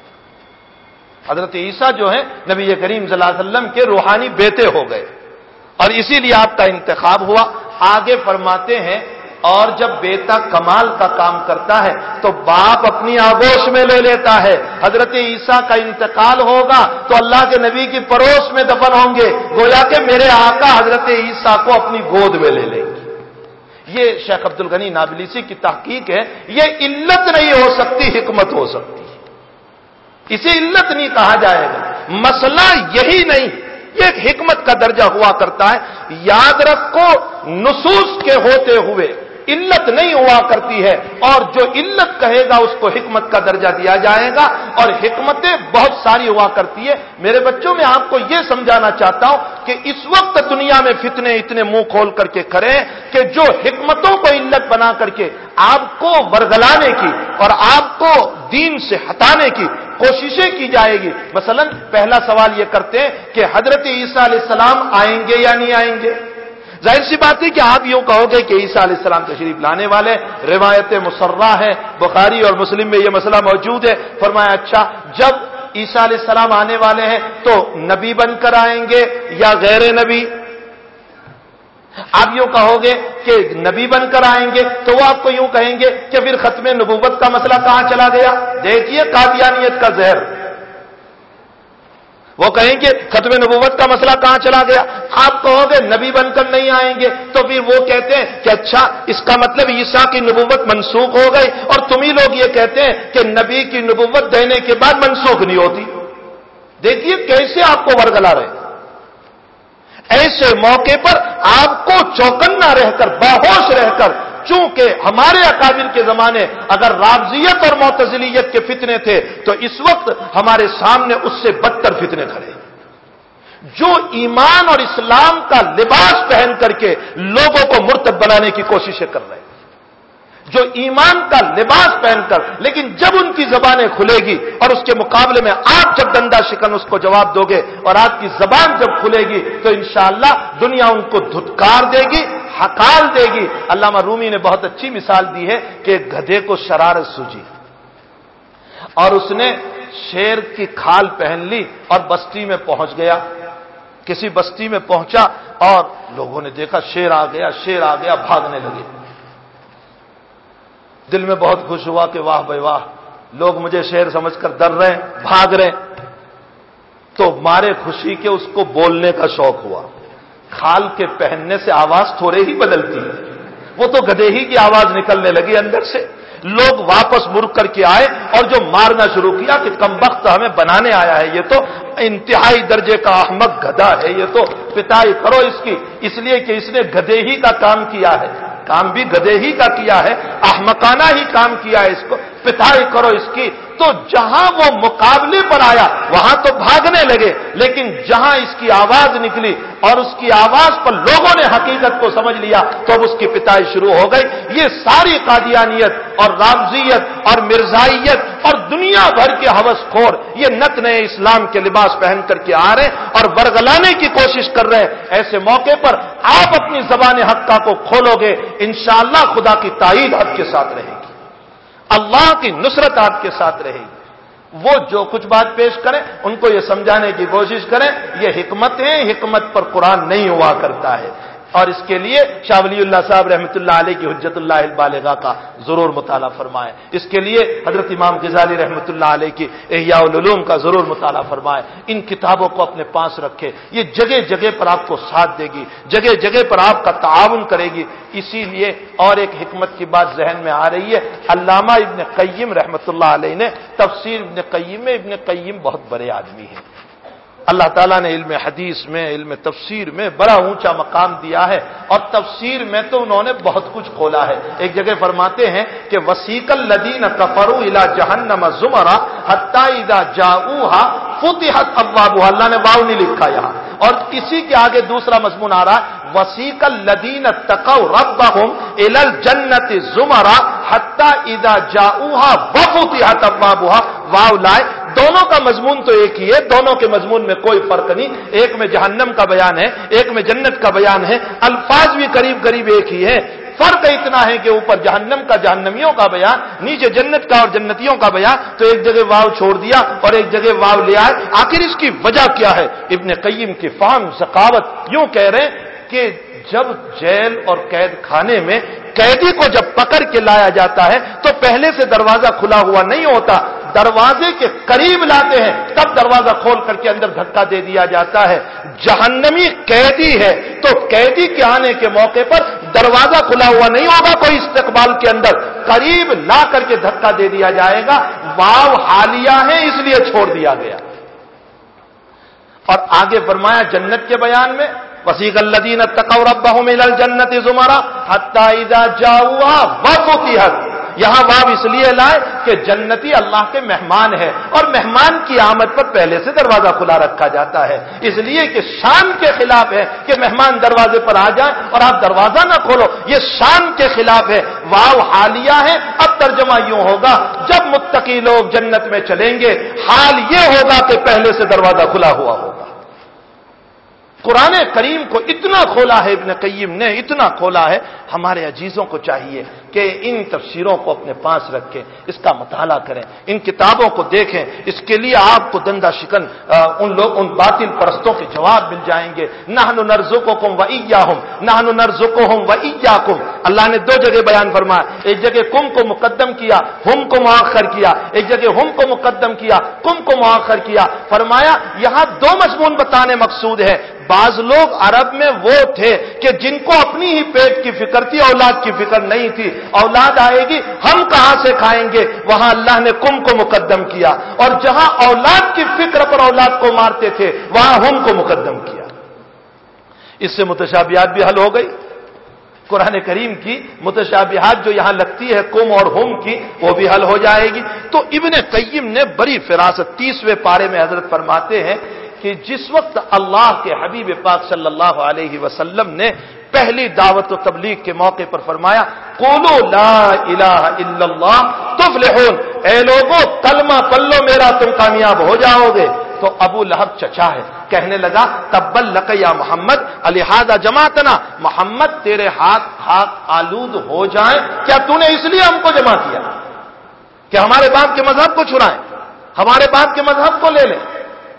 حضرت عیسیٰ جو ہیں نبی کریم صلی اللہ علیہ وسلم کے روحانی بیٹے ہو گئے، اور اسی لیے آپ کا انتخاب ہوا۔ آگے فرماتے ہیں اور جب بیٹا کمال کا کام کرتا ہے تو باپ اپنی آغوش میں لے لیتا ہے۔ حضرت عیسیٰ کا انتقال ہوگا تو اللہ کے نبی کی پڑوس میں دفن ہوں گے، گویا کہ میرے آقا حضرت عیسیٰ کو اپنی گود میں لے لیں گے۔ یہ شیخ عبد الغنی نابلسی کی تحقیق ہے، یہ علت نہیں ہو سکتی، حکمت ہو سکتی ہے، اسے علت نہیں کہا جائے گا، مسئلہ یہی نہیں، یہ ایک حکمت کا درجہ ہوا کرتا ہے۔ یاد رکھو نصوص کے ہوتے ہوئے علت نہیں ہوا کرتی ہے، اور جو علت کہے گا اس کو حکمت کا درجہ دیا جائے گا، اور حکمتیں بہت ساری ہوا کرتی ہے۔ میرے بچوں میں آپ کو یہ سمجھانا چاہتا ہوں کہ اس وقت دنیا میں فتنے اتنے منہ کھول کر کے کھڑے ہیں کہ جو حکمتوں کو علت بنا کر کے آپ کو ورگلانے کی اور آپ کو دین سے ہٹانے کی کوششیں کی جائے گی۔ مثلا پہلا سوال یہ کرتے ہیں کہ حضرت عیسیٰ علیہ السلام آئیں گے یا نہیں آئیں گے؟ ظاہر سی بات ہے کہ آپ یوں کہو گے کہ عیسیٰ علیہ السلام تشریف لانے والے، روایت مسرہ ہے، بخاری اور مسلم میں یہ مسئلہ موجود ہے۔ فرمایا اچھا جب عیسیٰ علیہ السلام آنے والے ہیں تو نبی بن کر آئیں گے یا غیر نبی؟ آپ یوں کہو گے کہ نبی بن کر آئیں گے تو وہ آپ کو یوں کہیں گے کہ پھر ختم نبوت کا مسئلہ کہاں چلا گیا؟ دیکھیے قادیانیت کا زہر، وہ کہیں گے ختم نبوت کا مسئلہ کہاں چلا گیا؟ آپ کہو گے نبی بن کر نہیں آئیں گے تو پھر وہ کہتے ہیں کہ اچھا اس کا مطلب عیسیٰ کی نبوت منسوخ ہو گئی، اور تم ہی لوگ یہ کہتے ہیں کہ نبی کی نبوت دینے کے بعد منسوخ نہیں ہوتی۔ دیکھیے کیسے آپ کو ورگلا رہے۔ ایسے موقع پر آپ کو چوکنا رہ کر، باہوش رہ کر، چونکہ ہمارے اکابر کے زمانے اگر رافضیت اور معتزلیت کے فتنے تھے تو اس وقت ہمارے سامنے اس سے بدتر فتنے کھڑے، جو ایمان اور اسلام کا لباس پہن کر کے لوگوں کو مرتد بنانے کی کوششیں کر رہے ہیں، جو ایمان کا لباس پہن کر، لیکن جب ان کی زبانیں کھلے گی اور اس کے مقابلے میں آپ جب دندہ شکن اس کو جواب دو گے اور آپ کی زبان جب کھلے گی تو انشاءاللہ دنیا ان کو دھتکار دے گی، حقال دے گی۔ علامہ رومی نے بہت اچھی مثال دی ہے کہ گدھے کو شرارت سوجی اور اس نے شیر کی کھال پہن لی اور بستی میں پہنچ گیا، کسی بستی میں پہنچا اور لوگوں نے دیکھا شیر آ گیا، شیر آ گیا، بھاگنے لگے۔ دل میں بہت خوش ہوا کہ واہ بھائی واہ، لوگ مجھے شیر سمجھ کر ڈر رہے ہیں، بھاگ رہے ہیں، تو مارے خوشی کے اس کو بولنے کا شوق ہوا۔ کھال کے پہننے سے آواز تھوڑے ہی بدلتی ہے، وہ تو گدھے ہی کی آواز نکلنے لگی اندر سے۔ لوگ واپس مڑ کر کے آئے اور جو مارنا شروع کیا کہ کمبخت ہمیں بنانے آیا ہے، یہ تو انتہائی درجے کا احمق گدھا ہے، یہ تو پٹائی کرو اس کی، اس لیے کہ اس نے گدھے ہی کا کام کیا ہے، کام بھی گدھے ہی کا کیا ہے، احمقانہ ہی کام کیا ہے، اس کو پٹائی کرو اس کی۔ تو جہاں وہ مقابلے پر آیا وہاں تو بھاگنے لگے، لیکن جہاں اس کی آواز نکلی اور اس کی آواز پر لوگوں نے حقیقت کو سمجھ لیا تو اب اس کی پٹائی شروع ہو گئی۔ یہ ساری قادیانیت اور رافضیت اور مرزائیت اور دنیا بھر کے ہوس خور یہ نت نئے اسلام کے لباس پہن کر کے آ رہے اور برگلانے کی کوشش کر رہے ہیں۔ ایسے موقع پر آپ اپنی زبان حقہ کو کھولو گے، انشاءاللہ خدا کی تائید آپ کے ساتھ رہے گی، اللہ کی نصرت آپ کے ساتھ رہے گی۔ وہ جو کچھ بات پیش کریں ان کو یہ سمجھانے کی کوشش کریں یہ حکمت ہے، حکمت پر قرآن نہیں ہوا کرتا ہے، اور اس کے لیے شاہ ولی اللہ صاحب رحمۃ اللہ علیہ کی حجت اللہ البالغہ کا ضرور مطالعہ فرمائیں، اس کے لیے حضرت امام غزالی رحمۃ اللہ علیہ کی احیاء العلوم کا ضرور مطالعہ فرمائیں، ان کتابوں کو اپنے پاس رکھیں، یہ جگہ جگہ پر آپ کو ساتھ دے گی، جگہ جگہ پر آپ کا تعاون کرے گی۔ اسی لیے اور ایک حکمت کی بات ذہن میں آ رہی ہے، علامہ ابن قیم رحمۃ اللہ علیہ نے تفسیر ابن قیم میں، ابن قیم بہت بڑے آدمی ہیں، اللہ تعالیٰ نے علم حدیث میں، علم تفسیر میں بڑا اونچا مقام دیا ہے، اور تفسیر میں تو انہوں نے بہت کچھ کھولا ہے۔ ایک جگہ فرماتے ہیں کہ وسیق الذین کفروا الی جہنم زمرا حتی اذا جاؤوها فتحت ابوابها، اللہ نے واو نہیں لکھا یہاں، اور اسی کے آگے دوسرا مضمون آ رہا ہے وسیق الذین اتقوا ربهم الی الجنۃ زمرا حتی اذا جاؤوها وفتحت ابوابها، واو لائے، دونوں کا مضمون تو ایک ہی ہے، دونوں کے مضمون میں کوئی فرق نہیں، ایک میں جہنم کا بیان ہے، ایک میں جنت کا بیان ہے، الفاظ بھی قریب قریب ایک ہی ہے، فرق اتنا ہے کہ اوپر جہنم کا جہنمیوں کا بیان، نیچے جنت کا اور جنتیوں کا بیان، تو ایک جگہ واو چھوڑ دیا اور ایک جگہ واو لے آئے، آخر اس کی وجہ کیا ہے؟ ابن قیم کی فہم ذکاوت یوں کہہ رہے ہیں کہ جب جیل اور قید خانے میں قیدی کو جب پکڑ کے لایا جاتا ہے تو پہلے سے دروازہ کھلا ہوا نہیں ہوتا، دروازے کے قریب لاتے ہیں تب دروازہ کھول کر کے اندر دھکا دے دیا جاتا ہے۔ جہنمی قیدی ہے تو قیدی کے آنے کے موقع پر دروازہ کھلا ہوا نہیں ہوگا کوئی استقبال کے اندر، قریب لا کر کے دھکا دے دیا جائے گا، واو حالیہ ہے اس لیے چھوڑ دیا گیا۔ اور آگے فرمایا جنت کے بیان میں وسیق الذین اتقوا ربهم الی الجنۃ زمرا حتی اذا جاؤہا وفتحت، یہاں واو اس لیے لائے کہ جنتی اللہ کے مہمان ہے اور مہمان کی آمد پر پہلے سے دروازہ کھلا رکھا جاتا ہے، اس لیے کہ شان کے خلاف ہے کہ مہمان دروازے پر آ جائیں اور آپ دروازہ نہ کھولو، یہ شان کے خلاف ہے۔ واو حالیہ ہے، اب ترجمہ یوں ہوگا جب متقی لوگ جنت میں چلیں گے حال یہ ہوگا کہ پہلے سے دروازہ کھلا ہوا ہوگا۔ قرآن کریم کو اتنا کھولا ہے ابن قیم نے، اتنا کھولا ہے، ہمارے عزیزوں کو چاہیے کہ ان تفسیروں کو اپنے پاس رکھیں، اس کا مطالعہ کریں، ان کتابوں کو دیکھیں، اس کے لیے آپ کو دندہ شکن ان باطل پرستوں کے جواب مل جائیں گے۔ نحن نرزقکم وإیاہم، نحن نرزقہم وإیاکم، اللہ نے دو جگہ بیان فرمایا، ایک جگہ کم کو مقدم کیا، ہم کو مؤخر کیا، ایک جگہ ہم کو مقدم کیا، کم کو مؤخر کیا، فرمایا یہاں دو مضمون بتانے مقصود ہے۔ بعض لوگ عرب میں وہ تھے کہ جن کو اپنی ہی پیٹ کی فکر تھی، اولاد کی فکر نہیں تھی، اولاد آئے گی ہم کہاں سے کھائیں گے، وہاں اللہ نے کم کو مقدم کیا، اور جہاں اولاد کی فکر پر اولاد کو مارتے تھے وہاں ہم کو مقدم کیا۔ اس سے متشابہات بھی حل ہو گئی، قرآن کریم کی متشابہات جو یہاں لگتی ہے کم اور ہم کی وہ بھی حل ہو جائے گی۔ تو ابن قیم نے بڑی فراست 30ویں پارے میں حضرت فرماتے ہیں کہ جس وقت اللہ کے حبیب پاک صلی اللہ علیہ وسلم نے پہلی دعوت و تبلیغ کے موقع پر فرمایا قولوا لا الہ الا اللہ تفلحون، اے لوگوں کلمہ پڑھ لو میرا تم کامیاب ہو جاؤ گے، تو ابو لہب چچا ہے، کہنے لگا تبا لک یا محمد الہذا جماعتنا، محمد تیرے ہاتھ آلود ہو جائیں، کیا تو نے اس لیے ہم کو جمع کیا کہ ہمارے باپ کے مذہب کو چھڑائیں، ہمارے باپ کے مذہب کو لے لیں؟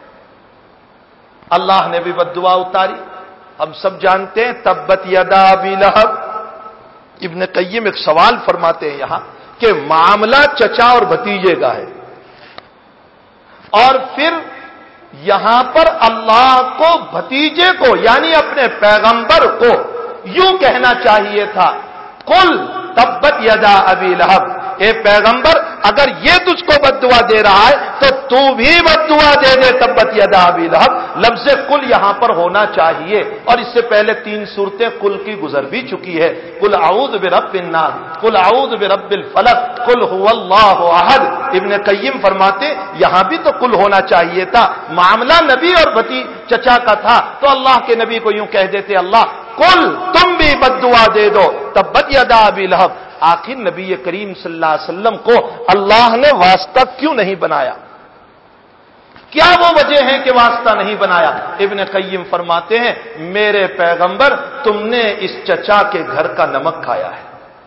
اللہ نے بھی بد دعا اتاری، ہم سب جانتے ہیں تبت یدا ابی لہب۔ ابن قیم ایک سوال فرماتے ہیں یہاں کہ معاملہ چچا اور بھتیجے کا ہے، اور پھر یہاں پر اللہ کو بھتیجے کو یعنی اپنے پیغمبر کو یوں کہنا چاہیے تھا قل تبت یدا ابی لہب، اے پیغمبر اگر یہ تجھ کو بد دعا دے رہا ہے تو بھی بد دعا دے دے تبت یدا ابی لہب۔ لفظ کل یہاں پر ہونا چاہیے، اور اس سے پہلے 3 صورتیں کل کی گزر بھی چکی ہے، قل اعوذ برب الناس، قل اعوذ برب الفلق، قل هو اللہ احد۔ ابن قیم فرماتے یہاں بھی تو کل ہونا چاہیے تھا، معاملہ نبی اور چچا کا تھا تو اللہ کے نبی کو یوں کہہ دیتے اللہ کل تم بھی بد دعا دے دو تبت یدا ابی لہب۔ آخر نبی کریم صلی اللہ علیہ وسلم کو اللہ نے واسطہ کیوں نہیں بنایا؟ کیا وہ وجہ ہے کہ واسطہ نہیں بنایا؟ ابن قیم فرماتے ہیں میرے پیغمبر تم نے اس چچا کے گھر کا نمک کھایا ہے،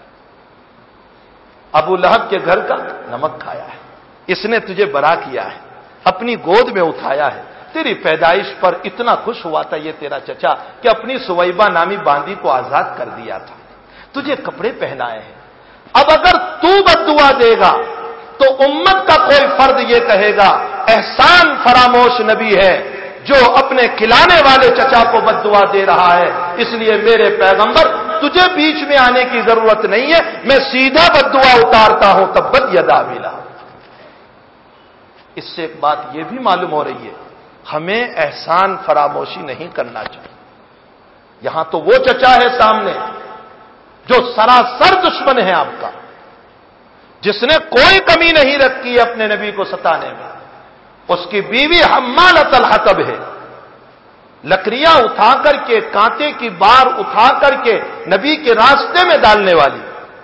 ابو لہب کے گھر کا نمک کھایا ہے، اس نے تجھے برا کیا ہے، اپنی گود میں اٹھایا ہے، تیری پیدائش پر اتنا خوش ہوا تھا یہ تیرا چچا کہ اپنی سویبہ نامی باندی کو آزاد کر دیا تھا، تجھے کپڑے پہنائے ہیں۔ اب اگر تو بد دعا دے گا تو امت کا کوئی فرد یہ کہے گا احسان فراموش نبی ہے جو اپنے کھلانے والے چچا کو بد دعا دے رہا ہے، اس لیے میرے پیغمبر تجھے بیچ میں آنے کی ضرورت نہیں ہے، میں سیدھا بد دعا اتارتا ہوں تبت یدا ابی لہب۔ اس سے ایک بات یہ بھی معلوم ہو رہی ہے ہمیں احسان فراموشی نہیں کرنا چاہیے۔ یہاں تو وہ چچا ہے سامنے جو سراسر دشمن ہے آپ کا، جس نے کوئی کمی نہیں رکھی اپنے نبی کو ستانے میں، اس کی بیوی حمالۃ الحطب ہے، لکڑیاں اٹھا کر کے کانٹے کی بار اٹھا کر کے نبی کے راستے میں ڈالنے والی،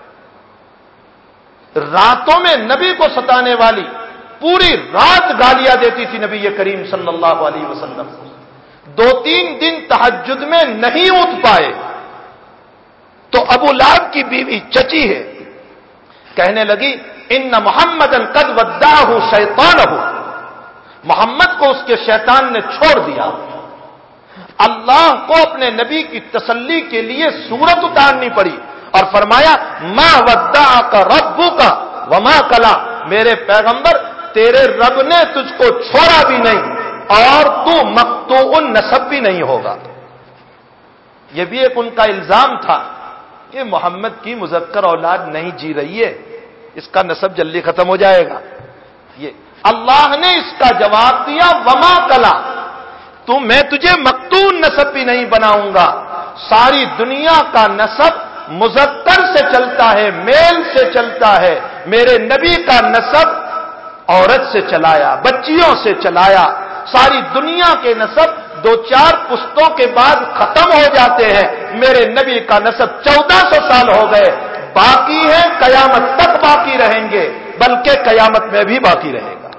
راتوں میں نبی کو ستانے والی، پوری رات گالیاں دیتی تھی نبی کریم صلی اللہ علیہ وسلم کو، 2-3 دن تہجد میں نہیں اٹھ پائے تو ابو لہب کی بیوی چچی ہے، کہنے لگی ان محمدن قد ودعہ شیطانہ، محمد کو اس کے شیطان نے چھوڑ دیا۔ اللہ کو اپنے نبی کی تسلی کے لیے سورت اتارنی پڑی اور فرمایا ما ودعک ربک وما قلی، میرے پیغمبر تیرے رب نے تجھ کو چھوڑا بھی نہیں اور تو مقطوع النسب بھی نہیں ہوگا۔ یہ بھی ایک ان کا الزام تھا کہ محمد کی مذکر اولاد نہیں جی رہی ہے، اس کا نسب جلدی ختم ہو جائے گا۔ یہ اللہ نے اس کا جواب دیا وما قلی، میں تجھے مقطوع نسب بھی نہیں بناؤں گا، ساری دنیا کا نسب مذکر سے چلتا ہے، میل سے چلتا ہے۔ میرے نبی کا نسب عورت سے چلایا، بچیوں سے چلایا۔ ساری دنیا کے نسب 2-4 پشتوں کے بعد ختم ہو جاتے ہیں، میرے نبی کا نسب 1400 سال ہو گئے، باقی ہے، قیامت تک باقی رہیں گے، بلکہ قیامت میں بھی باقی رہے گا۔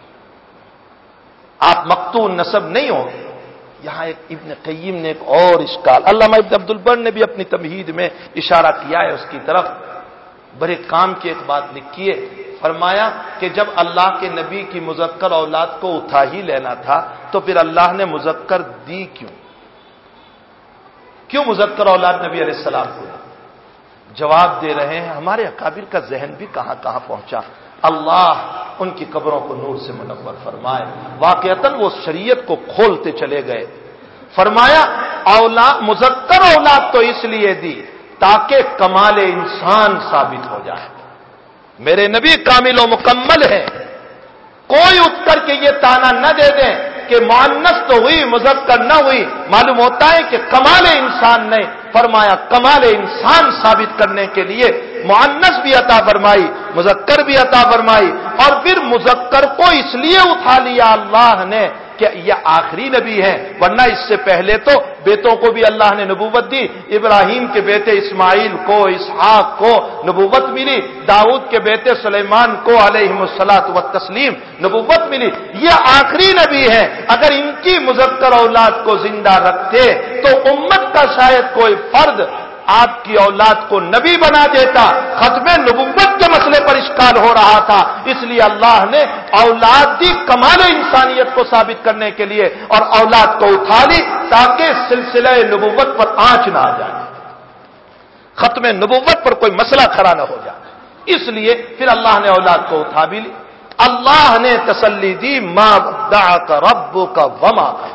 آپ مقطوع نسب نہیں ہو۔ یہاں ایک ابن قیم نے ایک اور اشکال، علامہ ابن عبد البر نے بھی اپنی تمہید میں اشارہ کیا ہے اس کی طرف، بڑے کام کی ایک بات لکھی ہے۔ فرمایا کہ جب اللہ کے نبی کی مذکر اولاد کو اٹھا ہی لینا تھا تو پھر اللہ نے مذکر دی کیوں مذکر اولاد نبی علیہ السلام کو؟ جواب دے رہے ہیں، ہمارے اکابر کا ذہن بھی کہاں کہاں پہنچا، اللہ ان کی قبروں کو نور سے منور فرمائے۔ واقعتاً وہ شریعت کو کھولتے چلے گئے۔ فرمایا مذکر اولاد تو اس لیے دی تاکہ کمال انسان ثابت ہو جائے۔ میرے نبی کامل و مکمل ہے، کوئی اٹھ کر کے یہ تانا نہ دے دیں کہ مؤنث تو ہوئی مذکر نہ ہوئی، معلوم ہوتا ہے کہ کمال انسان نہیں۔ فرمایا کمال انسان ثابت کرنے کے لیے مؤنث بھی عطا فرمائی، مذکر بھی عطا فرمائی، اور پھر مذکر کو اس لیے اٹھا لیا اللہ نے کہ یہ آخری نبی ہے، ورنہ اس سے پہلے تو بیٹوں کو بھی اللہ نے نبوت دی۔ ابراہیم کے بیٹے اسماعیل کو، اسحاق کو نبوت ملی، داؤد کے بیٹے سلیمان کو علیہم الصلاۃ والتسلیم نبوت ملی، یہ آخری نبی ہے۔ اگر ان کی مذکر اولاد کو زندہ رکھتے تو امت کا شاید کوئی فرد آپ کی اولاد کو نبی بنا دیتا، ختم نبوت کے مسئلے پر اشکال ہو رہا تھا، اس لیے اللہ نے اولاد دی کمال انسانیت کو ثابت کرنے کے لیے، اور اولاد کو اٹھا لی تاکہ سلسلہ نبوت پر آنچ نہ آ جائے، ختم نبوت پر کوئی مسئلہ کھڑا نہ ہو جائے، اس لیے پھر اللہ نے اولاد کو اٹھا بھی لی۔ اللہ نے تسلی دی، ما ودعک ربک وما قلی،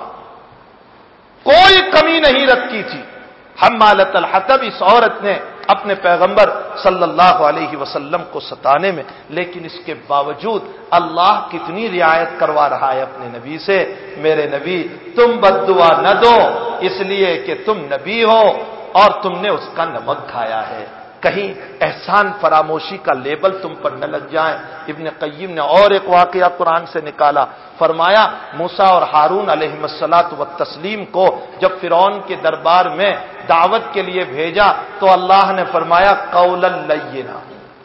کوئی کمی نہیں رکھی تھی۔ حمالۃ الحطب، اس عورت نے اپنے پیغمبر صلی اللہ علیہ وسلم کو ستانے میں، لیکن اس کے باوجود اللہ کتنی رعایت کروا رہا ہے اپنے نبی سے، میرے نبی تم بد دعا نہ دو اس لیے کہ تم نبی ہو اور تم نے اس کا نمک کھایا ہے، کہیں احسان فراموشی کا لیبل تم پر نہ لگ جائے۔ ابن قیم نے اور ایک واقعہ قرآن سے نکالا، فرمایا موسیٰ اور ہارون علیہم الصلاۃ والتسلیم کو جب فرعون کے دربار میں دعوت کے لیے بھیجا تو اللہ نے فرمایا قولا لینا،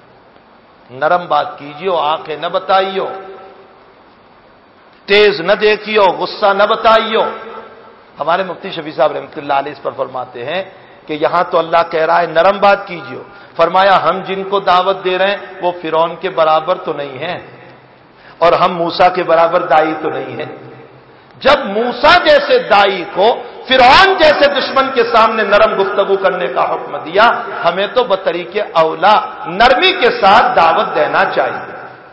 نرم بات کیجیو، آنکھیں نہ بتائیو، تیز نہ دیکھیو، غصہ نہ بتائیو۔ ہمارے مفتی شفیع صاحب رحمۃ اللہ علیہ اس پر فرماتے ہیں کہ یہاں تو اللہ کہہ رہا ہے نرم بات کیجیے، فرمایا ہم جن کو دعوت دے رہے ہیں وہ فرعون کے برابر تو نہیں ہیں اور ہم موسیٰ کے برابر دائی تو نہیں ہیں۔ جب موسیٰ جیسے دائی کو فرعون جیسے دشمن کے سامنے نرم گفتگو کرنے کا حکم دیا، ہمیں تو بطریق اولا نرمی کے ساتھ دعوت دینا چاہیے۔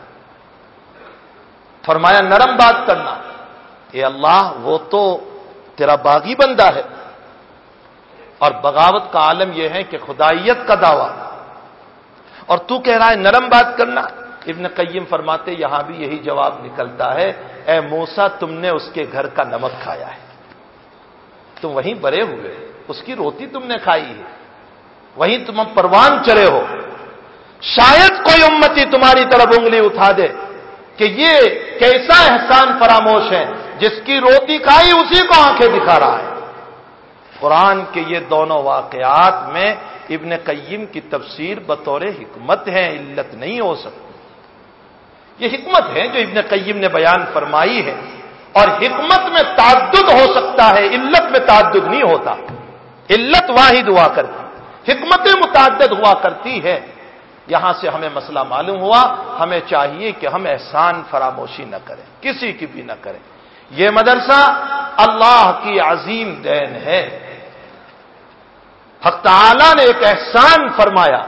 فرمایا نرم بات کرنا، اے اللہ وہ تو تیرا باغی بندہ ہے، اور بغاوت کا عالم یہ ہے کہ خدائیت کا دعویٰ، اور تو کہہ رہا ہے نرم بات کرنا۔ ابن قیم فرماتے یہاں بھی یہی جواب نکلتا ہے، اے موسیٰ تم نے اس کے گھر کا نمک کھایا ہے، تم وہیں بڑے ہوئے، اس کی روٹی تم نے کھائی ہے، وہیں تم پروان چڑھے ہو، شاید کوئی امتی تمہاری طرف انگلی اٹھا دے کہ یہ کیسا احسان فراموش ہے، جس کی روٹی کھائی اسی کو آنکھیں دکھا رہا ہے۔ قرآن کے یہ دونوں واقعات میں ابن قیم کی تفسیر بطور حکمت ہے، علت نہیں ہو سکتی۔ یہ حکمت ہے جو ابن قیم نے بیان فرمائی ہے، اور حکمت میں تعدد ہو سکتا ہے، علت میں تعدد نہیں ہوتا، علت واحد ہوا کرتی، حکمتیں متعدد ہوا کرتی ہے۔ یہاں سے ہمیں مسئلہ معلوم ہوا، ہمیں چاہیے کہ ہم احسان فراموشی نہ کریں، کسی کی بھی نہ کریں۔ یہ مدرسہ اللہ کی عظیم دین ہے، حق تعالی نے ایک احسان فرمایا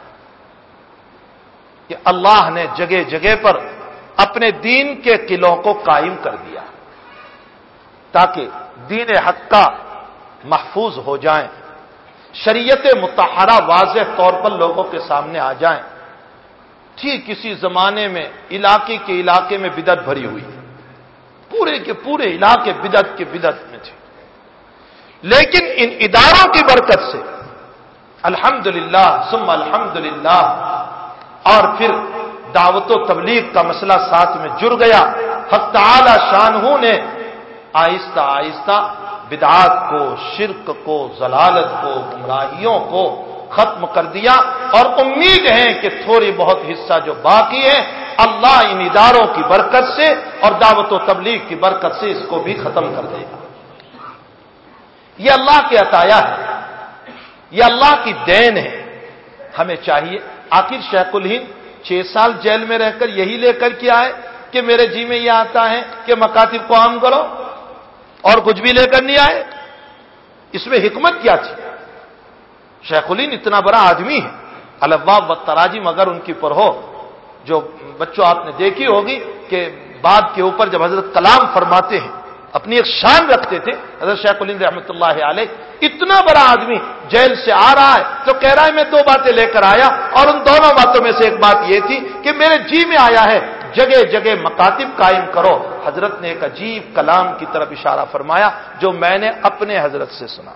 کہ اللہ نے جگہ جگہ پر اپنے دین کے قلعوں کو قائم کر دیا تاکہ دین حق کا محفوظ ہو جائیں، شریعت مطہرہ واضح طور پر لوگوں کے سامنے آ جائیں۔ تھی کسی زمانے میں علاقے میں بدعت بھری ہوئی، پورے کے پورے علاقے بدعت کے بدعت میں تھے، لیکن ان اداروں کی برکت سے الحمدللہ ثم الحمدللہ، اور پھر دعوت و تبلیغ کا مسئلہ ساتھ میں جڑ گیا۔ حق تعالی شانہ نے آہستہ آہستہ بدعات کو، شرک کو، ضلالت کو، گمراہیوں کو ختم کر دیا، اور امید ہے کہ تھوڑی بہت حصہ جو باقی ہے اللہ ان اداروں کی برکت سے اور دعوت و تبلیغ کی برکت سے اس کو بھی ختم کر دے گا۔ یہ اللہ کے عطایا ہے، یہ اللہ کی دین ہے۔ ہمیں چاہیے، آخر شیخ الہند 6 سال جیل میں رہ کر یہی لے کر کے آئے کہ میرے جی میں یہ آتا ہے کہ مکاتب کو عام کرو، اور کچھ بھی لے کر نہیں آئے؟ اس میں حکمت کیا تھی؟ شیخ الہند اتنا بڑا آدمی ہے، الابواب والتراجم اگر ان کی پر ہو، جو بچوں آپ نے دیکھی ہوگی کہ باب کے اوپر جب حضرت کلام فرماتے ہیں اپنی ایک شان رکھتے تھے حضرت شیخ الہند رحمۃ اللہ علیہ، اتنا بڑا آدمی جیل سے آ رہا ہے تو کہہ رہا ہے میں 2 باتیں لے کر آیا، اور ان دونوں باتوں میں سے ایک بات یہ تھی کہ میرے جی میں آیا ہے جگہ جگہ مکاتب قائم کرو۔ حضرت نے ایک عجیب کلام کی طرف اشارہ فرمایا جو میں نے اپنے حضرت سے سنا۔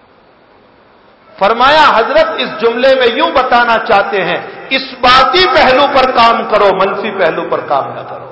فرمایا حضرت اس جملے میں یوں بتانا چاہتے ہیں اس باتی پہلو پر کام کرو، منفی پہلو پر کام نہ کرو۔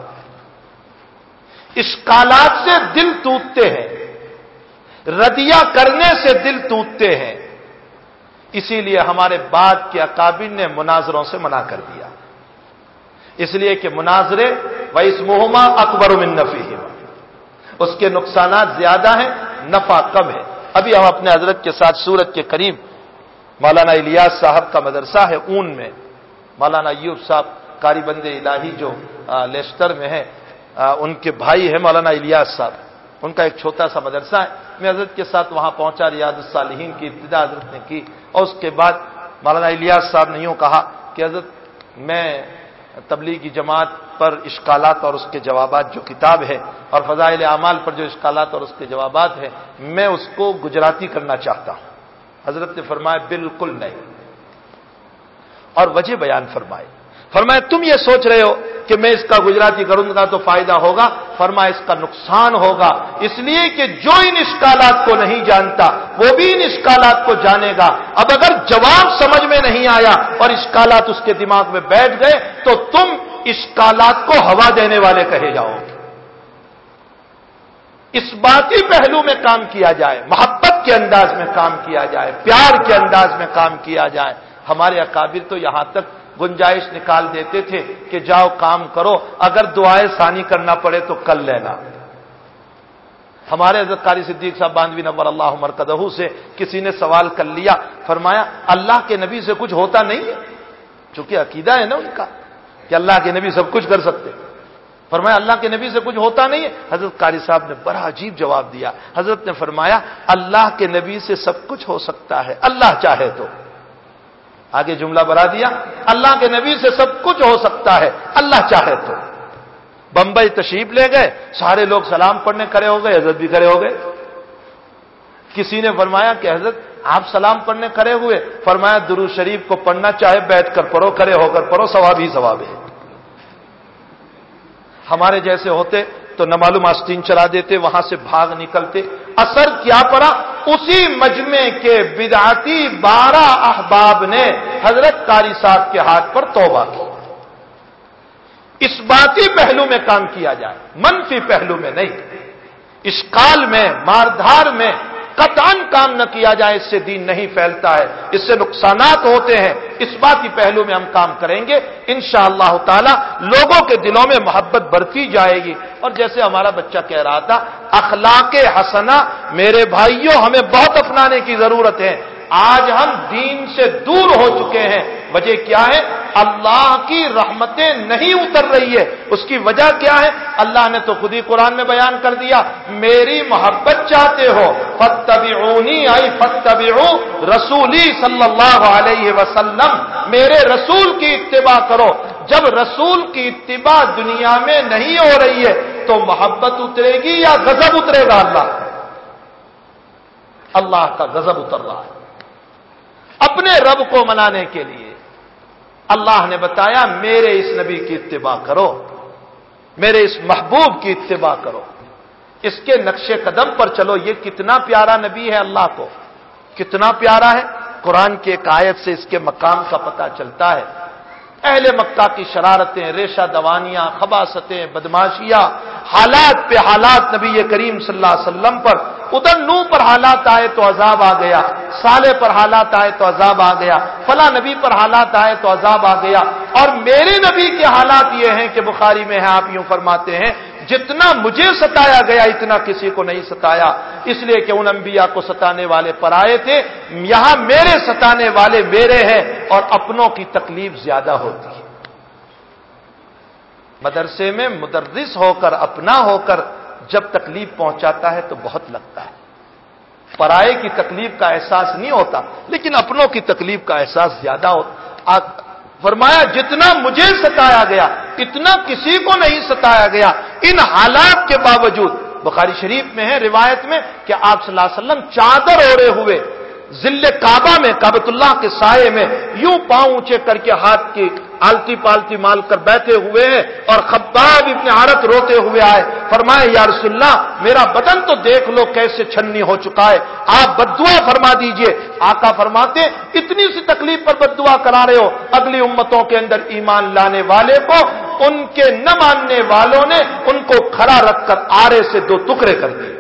اشکالات سے دل ٹوٹتے ہیں، ردیہ کرنے سے دل ٹوٹتے ہیں، اسی لیے ہمارے بعد کے اکابر نے مناظروں سے منع کر دیا، اس لیے کہ مناظرے وَإِسْمُهُمَا أَكْبَرُ مِن نَفْعِهِمَا، اس کے نقصانات زیادہ ہیں، نفع کم ہے۔ ابھی ہم اپنے حضرت کے ساتھ سورت کے قریب مولانا الیاس صاحب کا مدرسہ ہے اون میں، مولانا ایوب صاحب قاری بند الہی جو لیسٹر میں ہے، ان کے بھائی ہیں مولانا الیاس صاحب، ان کا ایک چھوٹا سا مدرسہ ہے۔ میں حضرت کے ساتھ وہاں پہنچا، ریاض الصالحین کی ابتدا حضرت نے کی، اور اس کے بعد مولانا الیاس صاحب نے یوں کہا کہ حضرت میں تبلیغی جماعت پر اشکالات اور اس کے جوابات جو کتاب ہے، اور فضائل اعمال پر جو اشکالات اور اس کے جوابات ہیں، میں اس کو گجراتی کرنا چاہتا ہوں۔ حضرت نے فرمایا بالکل نہیں، اور وجہ بیان فرمایا تم یہ سوچ رہے ہو کہ میں اس کا گجراتی کروں گا تو فائدہ ہوگا؟ فرمایا اس کا نقصان ہوگا، اس لیے کہ جو ان اشکالات کو نہیں جانتا وہ بھی ان اشکالات کو جانے گا۔ اب اگر جواب سمجھ میں نہیں آیا اور اشکالات اس کے دماغ میں بیٹھ گئے تو تم اشکالات کو ہوا دینے والے کہے جاؤ گے۔ اس باتی پہلو میں کام کیا جائے، محبت کے انداز میں کام کیا جائے، پیار کے انداز میں کام کیا جائے۔ ہمارے اکابر تو یہاں تک گنجائش نکال دیتے تھے کہ جاؤ کام کرو، اگر دعائیں ثانی کرنا پڑے تو کر لینا۔ ہمارے حضرت قاری صدیق صاحب باندھوی نور اللہ مرکزہ سے کسی نے سوال کر لیا، فرمایا اللہ کے نبی سے کچھ ہوتا نہیں ہے؟ چونکہ عقیدہ ہے نا ان کا کہ اللہ کے نبی سب کچھ کر سکتے، فرمایا اللہ کے نبی سے کچھ ہوتا نہیں ہے؟ حضرت قاری صاحب نے بڑا عجیب جواب دیا، حضرت نے فرمایا اللہ کے نبی سے سب کچھ ہو سکتا ہے اللہ چاہے تو۔ آگے جملہ بڑھا دیا، اللہ کے نبی سے سب کچھ ہو سکتا ہے اللہ چاہے تو۔ بمبئی تشریف لے گئے، سارے لوگ سلام پڑھنے کھڑے ہو گئے، حضرت بھی کھڑے ہو گئے۔ کسی نے فرمایا کہ حضرت آپ سلام پڑھنے کھڑے ہوئے، فرمایا درود شریف کو پڑھنا چاہے بیٹھ کر پڑھو، کھڑے ہو کر پڑھو، ثواب ہی ثواب ہے۔ ہمارے جیسے ہوتے تو نہ معلوم آستین چلا دیتے، وہاں سے بھاگ نکلتے۔ اثر کیا پڑا؟ اسی مجمع کے بدعتی 12 احباب نے حضرت قاری صاحب کے ہاتھ پر توبہ کی۔ اس باتی پہلو میں کام کیا جائے، منفی پہلو میں نہیں۔ اشکال میں، ماردھار میں قطعاً کام نہ کیا جائے، اس سے دین نہیں پھیلتا ہے، اس سے نقصانات ہوتے ہیں۔ اس باتی پہلو میں ہم کام کریں گے، انشاءاللہ تعالی لوگوں کے دلوں میں محبت بڑھتی جائے گی۔ اور جیسے ہمارا بچہ کہہ رہا تھا، اخلاق حسنہ میرے بھائیوں ہمیں بہت اپنانے کی ضرورت ہے۔ آج ہم دین سے دور ہو چکے ہیں، وجہ کیا ہے؟ اللہ کی رحمتیں نہیں اتر رہی ہے۔ اس کی وجہ کیا ہے؟ اللہ نے تو خود ہی قرآن میں بیان کر دیا، میری محبت چاہتے ہو فاتبعونی، ای فاتبعوا رسولی صلی اللہ علیہ وسلم، میرے رسول کی اتباع کرو۔ جب رسول کی اتباع دنیا میں نہیں ہو رہی ہے تو محبت اترے گی یا غضب اترے گا؟ اللہ کا غضب اتر رہا ہے۔ اپنے رب کو منانے کے لیے اللہ نے بتایا میرے اس نبی کی اتباع کرو، میرے اس محبوب کی اتباع کرو، اس کے نقش قدم پر چلو۔ یہ کتنا پیارا نبی ہے، اللہ کو کتنا پیارا ہے۔ قرآن کی ایک آیت سے اس کے مقام کا پتہ چلتا ہے۔ اہل مکہ کی شرارتیں، ریشہ دوانیاں، خباثتیں، بدماشیاں، حالات پہ حالات نبی کریم صلی اللہ علیہ وسلم پر، ادھر نوح پر حالات آئے تو عذاب آ گیا، صالح پر حالات آئے تو عذاب آ گیا، فلاں نبی پر حالات آئے تو عذاب آ گیا، اور میرے نبی کے حالات یہ ہیں کہ بخاری میں ہے، آپ یوں فرماتے ہیں جتنا مجھے ستایا گیا اتنا کسی کو نہیں ستایا، اس لیے کہ ان انبیاء کو ستانے والے پرائے تھے، یہاں میرے ستانے والے میرے ہیں، اور اپنوں کی تکلیف زیادہ ہوتی ہے۔ مدرسے میں مدرس ہو کر، اپنا ہو کر جب تکلیف پہنچاتا ہے تو بہت لگتا ہے، پرائے کی تکلیف کا احساس نہیں ہوتا، لیکن اپنوں کی تکلیف کا احساس زیادہ ہوتا۔ فرمایا جتنا مجھے ستایا گیا اتنا کسی کو نہیں ستایا گیا، ان حالات کے باوجود۔ بخاری شریف میں ہے روایت میں کہ آپ صلی اللہ علیہ وسلم چادر اوڑے ہوئے ذل کعبہ میں، کعبۃ اللہ کے سائے میں یوں پاؤں اونچے کر کے ہاتھ کی آلتی پالتی مال کر بیٹھے ہوئے ہیں، اور خباب ابن عرت روتے ہوئے آئے، فرمائے یا رسول اللہ میرا بدن تو دیکھ لو کیسے چھنی ہو چکا ہے، آپ بددعا فرما دیجئے۔ آقا فرماتے اتنی سی تکلیف پر بددعا کرا رہے ہو، اگلی امتوں کے اندر ایمان لانے والے کو ان کے نہ ماننے والوں نے ان کو کھڑا رکھ کر آرے سے دو ٹکڑے کر دیے،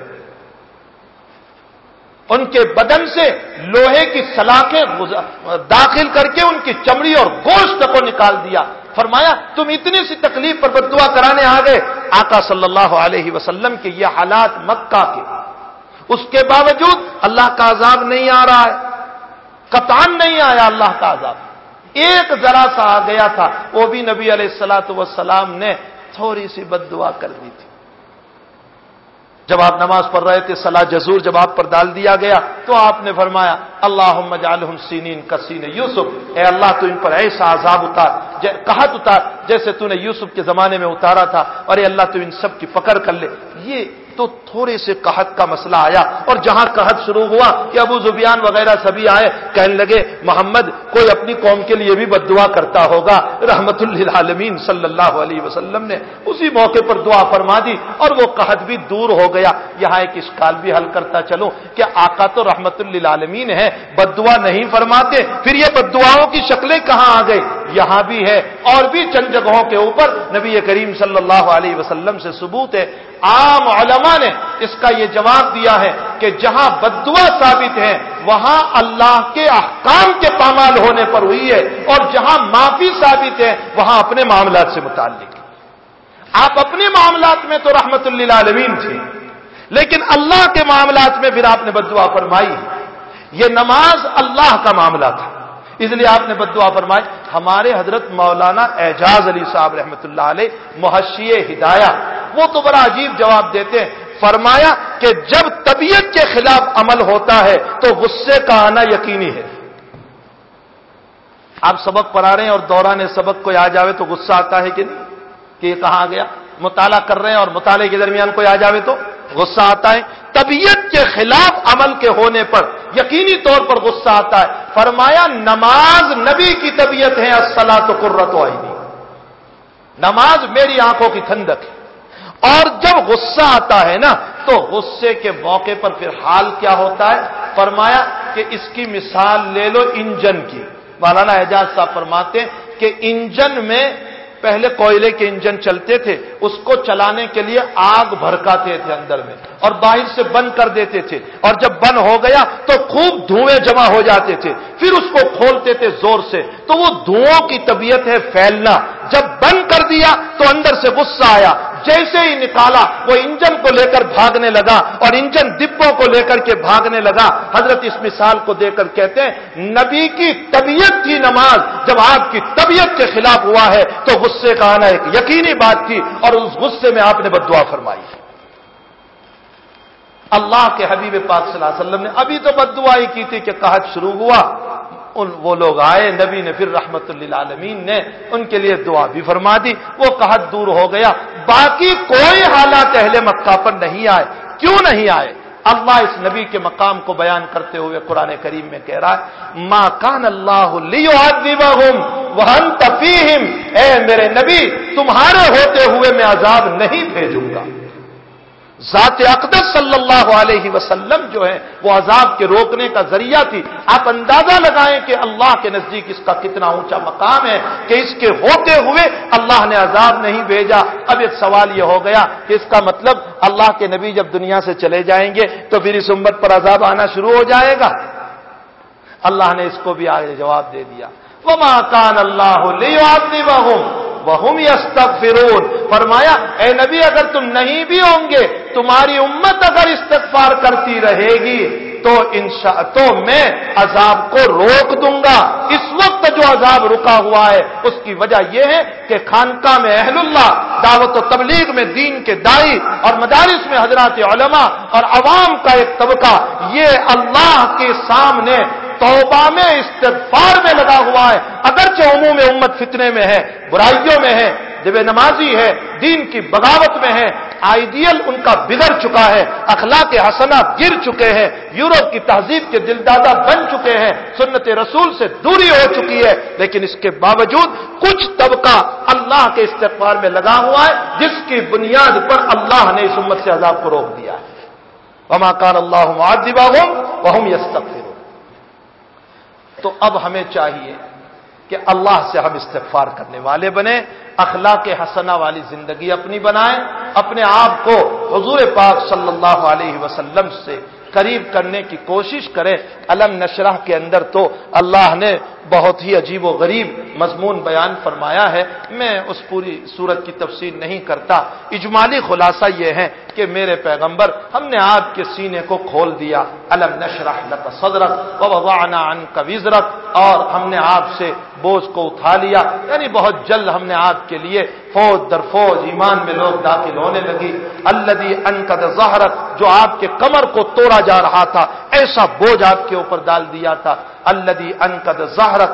ان کے بدن سے لوہے کی سلاخیں داخل کر کے ان کی چمڑی اور گوشت کو نکال دیا۔ فرمایا تم اتنی سی تکلیف پر بددعا کرانے آ گئے۔ آقا صلی اللہ علیہ وسلم کے یہ حالات مکہ کے، اس کے باوجود اللہ کا عذاب نہیں آ رہا ہے، قطعاً نہیں آیا اللہ کا عذاب، ایک ذرا سا آ گیا تھا، وہ بھی نبی علیہ الصلوۃ والسلام نے تھوڑی سی بددعا کر دی تھی۔ جب آپ نماز پڑھ رہے تھے، صلاۃ جزور جب آپ پر ڈال دیا گیا تو آپ نے فرمایا اللہم اجعلہم سینین کسین یوسف، اے اللہ تو ان پر ایسا عذاب اتار، قحط اتار جیسے تو نے یوسف کے زمانے میں اتارا تھا، اور اے اللہ تو ان سب کی پکڑ کر لے۔ یہ تو تھوڑے سے قحط کا مسئلہ آیا، اور جہاں قحط شروع ہوا کہ ابو زبیان وغیرہ سبھی آئے، کہنے لگے محمد کوئی اپنی قوم کے لیے بھی بددعا کرتا ہوگا، رحمت للعالمین صلی اللہ علیہ وسلم نے اسی موقع پر دعا فرما دی، اور وہ قحط بھی دور ہو گیا۔ یہاں ایک اشکال بھی حل کرتا چلوں کہ آقا تو رحمت للعالمین ہے، بددعا نہیں فرماتے، پھر یہ بددعاؤں کی شکلیں کہاں آ گئی؟ یہاں بھی ہے، اور بھی چند جگہوں کے اوپر نبی کریم صلی اللہ علیہ وسلم سے ثبوت ہے۔ عام علماء نے اس کا یہ جواب دیا ہے کہ جہاں بددعا ثابت ہے وہاں اللہ کے احکام کے پامال ہونے پر ہوئی ہے، اور جہاں معافی ثابت ہے وہاں اپنے معاملات سے متعلق۔ آپ اپنے معاملات میں تو رحمت للعالمین تھے، لیکن اللہ کے معاملات میں پھر آپ نے بددعا فرمائی۔ یہ نماز اللہ کا معاملہ تھا، اس لیے آپ نے بددعا فرمائی۔ ہمارے حضرت مولانا اعجاز علی صاحب رحمۃ اللہ علیہ محشی ہدایہ، وہ تو بڑا عجیب جواب دیتے ہیں، فرمایا کہ جب طبیعت کے خلاف عمل ہوتا ہے تو غصے کا آنا یقینی ہے۔ آپ سبق پڑھا رہے ہیں اور دوران سبق کوئی آ جاوے تو غصہ آتا ہے کہ نہیں، کہ یہ کہاں گیا؟ مطالعہ کر رہے ہیں اور مطالعے کے درمیان کوئی آ جاوے تو غصہ آتا ہے۔ طبیعت کے خلاف عمل کے ہونے پر یقینی طور پر غصہ آتا ہے۔ فرمایا نماز نبی کی طبیعت ہے، الصلاۃ قرۃ عینی، نماز میری آنکھوں کی ٹھنڈک ہے۔ اور جب غصہ آتا ہے نا تو غصے کے موقع پر پھر حال کیا ہوتا ہے؟ فرمایا کہ اس کی مثال لے لو انجن کی۔ مولانا اعجاز صاحب فرماتے ہیں کہ انجن میں پہلے کوئلے کے انجن چلتے تھے، اس کو چلانے کے لیے آگ بھڑکاتے تھے اندر میں اور باہر سے بند کر دیتے تھے، اور جب بند ہو گیا تو خوب دھوئیں جمع ہو جاتے تھے، پھر اس کو کھولتے تھے زور سے، تو وہ دھوؤں کی طبیعت ہے پھیلنا۔ جب بند کر دیا تو اندر سے غصہ آیا، جیسے ہی نکالا وہ انجن کو لے کر بھاگنے لگا اور انجن ڈبوں کو لے کر کے بھاگنے لگا۔ حضرت اس مثال کو دے کر کہتے ہیں نبی کی طبیعت تھی نماز، جب آپ کی طبیعت کے خلاف ہوا ہے تو غصے کا آنا ایک یقینی بات تھی، اور اس غصے میں آپ نے بددعا فرمائی۔ اللہ کے حبیب پاک صلی اللہ علیہ وسلم نے ابھی تو بددعا ہی کی تھی کہ قحط شروع ہوا، وہ لوگ آئے، نبی نے پھر رحمت للعالمین نے ان کے لیے دعا بھی فرما دی، وہ قحط دور ہو گیا۔ باقی کوئی حالات اہل مکہ پر نہیں آئے۔ کیوں نہیں آئے؟ اللہ اس نبی کے مقام کو بیان کرتے ہوئے قرآن کریم میں کہہ رہا ہے ما کان اللہ لیعذبہم وانت فیہم، اے میرے نبی تمہارے ہوتے ہوئے میں عذاب نہیں بھیجوں گا۔ ذات اقدس صلی اللہ علیہ وسلم جو ہے وہ عذاب کے روکنے کا ذریعہ تھی. آپ اندازہ لگائیں کہ اللہ کے نزدیک اس کا کتنا اونچا مقام ہے کہ اس کے ہوتے ہوئے اللہ نے عذاب نہیں بھیجا. اب ایک سوال یہ ہو گیا کہ اس کا مطلب اللہ کے نبی جب دنیا سے چلے جائیں گے تو پھر اس امت پر عذاب آنا شروع ہو جائے گا؟ اللہ نے اس کو بھی آگے جواب دے دیا. وَمَا كَانَ اللَّهُ لِيُعَذِّبَهُمْ وَهُمْ يَسْتَغْفِرُونَ. فرمایا اے نبی اگر تم نہیں بھی ہوں گے، تمہاری امت اگر استغفار کرتی رہے گی تو میں عذاب کو روک دوں گا. اس وقت جو عذاب رکا ہوا ہے اس کی وجہ یہ ہے کہ خانقاہ میں اہل اللہ، دعوت و تبلیغ میں دین کے داعی اور مدارس میں حضرات علماء اور عوام کا ایک طبقہ یہ اللہ کے سامنے توبہ میں استغفار میں لگا ہوا ہے. اگرچہ عموم امت فتنے میں ہے، برائیوں میں ہے، جب نمازی ہے، دین کی بغاوت میں ہے، آئیڈیل ان کا بگڑ چکا ہے، اخلاق حسنہ گر چکے ہیں، یورپ کی تہذیب کے دلدادہ بن چکے ہیں، سنت رسول سے دوری ہو چکی ہے، لیکن اس کے باوجود کچھ طبقہ اللہ کے استغفار میں لگا ہوا ہے جس کی بنیاد پر اللہ نے اس امت سے عذاب کو روک دیا ہے. وما كان الله معذبهم وهم يستغفرون. تو اب ہمیں چاہیے کہ اللہ سے ہم استغفار کرنے والے بنیں، اخلاق حسنہ والی زندگی اپنی بنائیں، اپنے آپ کو حضور پاک صلی اللہ علیہ وسلم سے قریب کرنے کی کوشش کریں. علم نشرح کے اندر تو اللہ نے بہت ہی عجیب و غریب مضمون بیان فرمایا ہے. میں اس پوری سورت کی تفسیر نہیں کرتا، اجمالی خلاصہ یہ ہے کہ میرے پیغمبر ہم نے آپ کے سینے کو کھول دیا. علم نشرح لک صدرک ووضعنا عنک وزرک، اور ہم نے آپ سے بوجھ کو اٹھا لیا، یعنی بہت جلد ہم نے آپ کے لیے فوج در فوج ایمان میں لوگ داخل ہونے لگی. الذی انقض ظہرک، جو آپ کے کمر کو توڑا جا رہا تھا، ایسا بوجھ آپ کے اوپر ڈال دیا تھا. الذی انقض ظہرک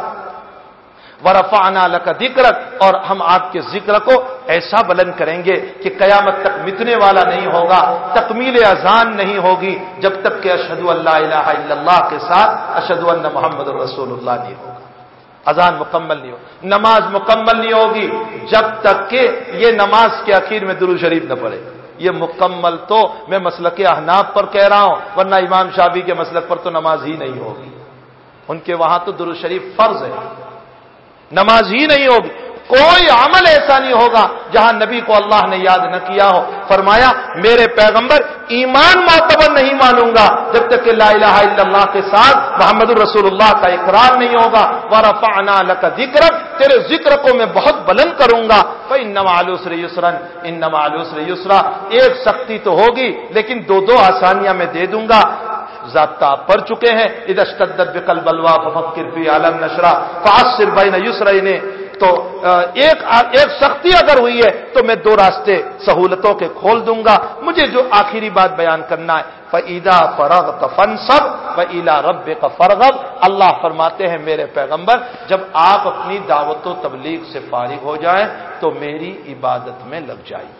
ورفعنا لک ذکرک، اور ہم آپ کے ذکر کو ایسا بلند کریں گے کہ قیامت تک مٹنے والا نہیں ہوگا، تکمیل اذان نہیں ہوگی جب تک کہ اشہد ان لا الہ الا اللہ کے ساتھ اشہد ان محمد رسول اللہ نہیں ہوگا. اذان مکمل نہیں ہوگی، نماز مکمل نہیں ہوگی جب تک کہ یہ نماز کے اخیر میں درود شریف نہ پڑھے. یہ مکمل تو میں مسلک احناف پر کہہ رہا ہوں، ورنہ امام شافعی کے مسلک پر تو نماز ہی نہیں ہوگی. ان کے وہاں تو درود شریف فرض ہے، نماز ہی نہیں ہوگی. کوئی عمل ایسا نہیں ہوگا جہاں نبی کو اللہ نے یاد نہ کیا ہو. فرمایا میرے پیغمبر ایمان معتبر نہیں مانوں گا جب تک کہ لا الہ الا اللہ کے ساتھ محمد رسول اللہ کا اقرار نہیں ہوگا. ورفعنا لک ذکرک، تیرے ذکر کو میں بہت بلند کروں گا. فإن مع العسر یسرا، ان مع العسر یسرا، ایک سختی تو ہوگی لیکن دو آسانیاں میں دے دوں گا. ضابطہ آپ پڑھ چکے ہیں، اذا اشتدت بک البلوى ففکر فی علم نشرہ فعصر بین یسرین. تو ایک سختی اگر ہوئی ہے تو میں دو راستے سہولتوں کے کھول دوں گا. مجھے جو آخری بات بیان کرنا ہے، فَإِذَا فَرَغْتَ فَانْصَبْ وَإِلَىٰ رَبِّكَ فَارْغَب. اللہ فرماتے ہیں میرے پیغمبر جب آپ اپنی دعوت و تبلیغ سے فارغ ہو جائیں تو میری عبادت میں لگ جائیے.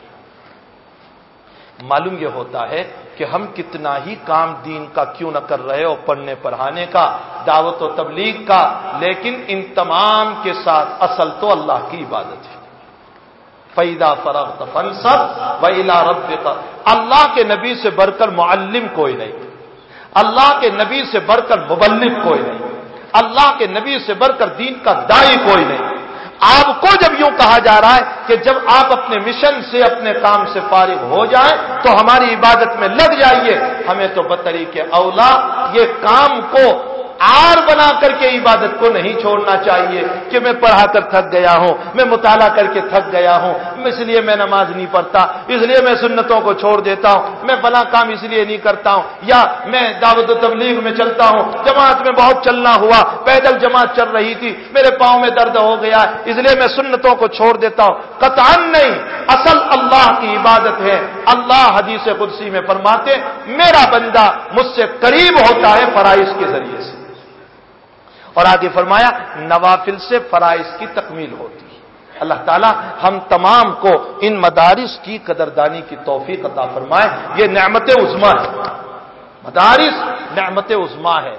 معلوم یہ ہوتا ہے کہ ہم کتنا ہی کام دین کا کیوں نہ کر رہے ہو، پڑھنے پڑھانے کا، دعوت و تبلیغ کا، لیکن ان تمام کے ساتھ اصل تو اللہ کی عبادت ہے. فَإِذَا فَرَغْتَ فَانْصَبْ وَإِلَىٰ رَبِّكَ. اللہ کے نبی سے بڑھ کر معلم کوئی نہیں، اللہ کے نبی سے بڑھ کر مبلغ کوئی نہیں، اللہ کے نبی سے بڑھ کر دین کا داعی کوئی نہیں. آپ کو جب یوں کہا جا رہا ہے کہ جب آپ اپنے مشن سے، اپنے کام سے فارغ ہو جائیں تو ہماری عبادت میں لگ جائیے، ہمیں تو بطریق اولا یہ کام کو آر بنا کر کے عبادت کو نہیں چھوڑنا چاہیے کہ میں پڑھا کر تھک گیا ہوں، میں مطالعہ کر کے تھک گیا ہوں، اس لیے میں نماز نہیں پڑھتا، اس لیے میں سنتوں کو چھوڑ دیتا ہوں، میں فلاں کام اس لیے نہیں کرتا ہوں، یا میں دعوت و تبلیغ میں چلتا ہوں، جماعت میں بہت چلنا ہوا، پیدل جماعت چل رہی تھی، میرے پاؤں میں درد ہو گیا اس لیے میں سنتوں کو چھوڑ دیتا ہوں. قطعاً نہیں، اصل اللہ کی عبادت ہے. اللہ حدیث قدسی میں فرماتے میرا بندہ مجھ سے قریب ہوتا ہے فرائض کے ذریعے سے، اور آگے فرمایا نوافل سے فرائض کی تکمیل ہوتی ہے. اللہ تعالیٰ ہم تمام کو ان مدارس کی قدردانی کی توفیق عطا فرمائے. یہ نعمت عظمیٰ ہے، مدارس نعمت عظمیٰ ہے.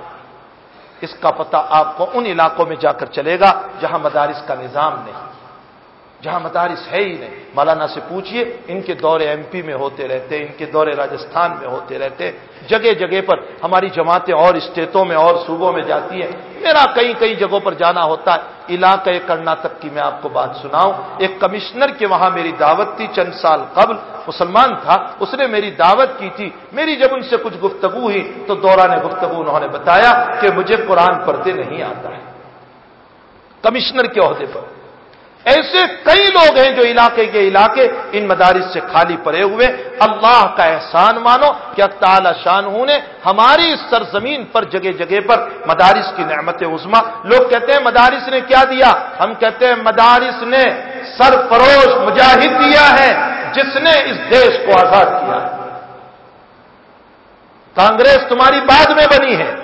اس کا پتہ آپ کو ان علاقوں میں جا کر چلے گا جہاں مدارس کا نظام نہیں. جہاں مدارس ہے ہی نہیں۔ مولانا سے پوچھئے، ان کے دورے ایم پی میں ہوتے رہتے، ان کے دورے راجستھان میں ہوتے رہتے، جگہ جگہ پر ہماری جماعتیں اور اسٹیٹوں میں اور صوبوں میں جاتی ہیں، میرا کئی جگہوں پر جانا ہوتا ہے۔ علاقہ کرناٹک کی میں آپ کو بات سناؤں، ایک کمشنر کے وہاں میری دعوت تھی چند سال قبل، مسلمان تھا، اس نے میری دعوت کی تھی۔ میری جب ان سے کچھ گفتگو ہوئی تو دوران گفتگو انہوں نے بتایا کہ مجھے قرآن پڑھتے نہیں آتا ہے، کمشنر کے عہدے پر۔ ایسے کئی لوگ ہیں جو علاقے کے علاقے ان مدارس سے خالی پڑے ہوئے۔ اللہ کا احسان مانو کہ تعالی شانہ نے ہماری اس سرزمین پر جگہ جگہ پر مدارس کی نعمت عظما۔ لوگ کہتے ہیں مدارس نے کیا دیا، ہم کہتے ہیں مدارس نے سرفروش مجاہد دیا ہے جس نے اس دیش کو آزاد کیا ہے۔ کانگریس تمہاری بعد میں بنی ہے،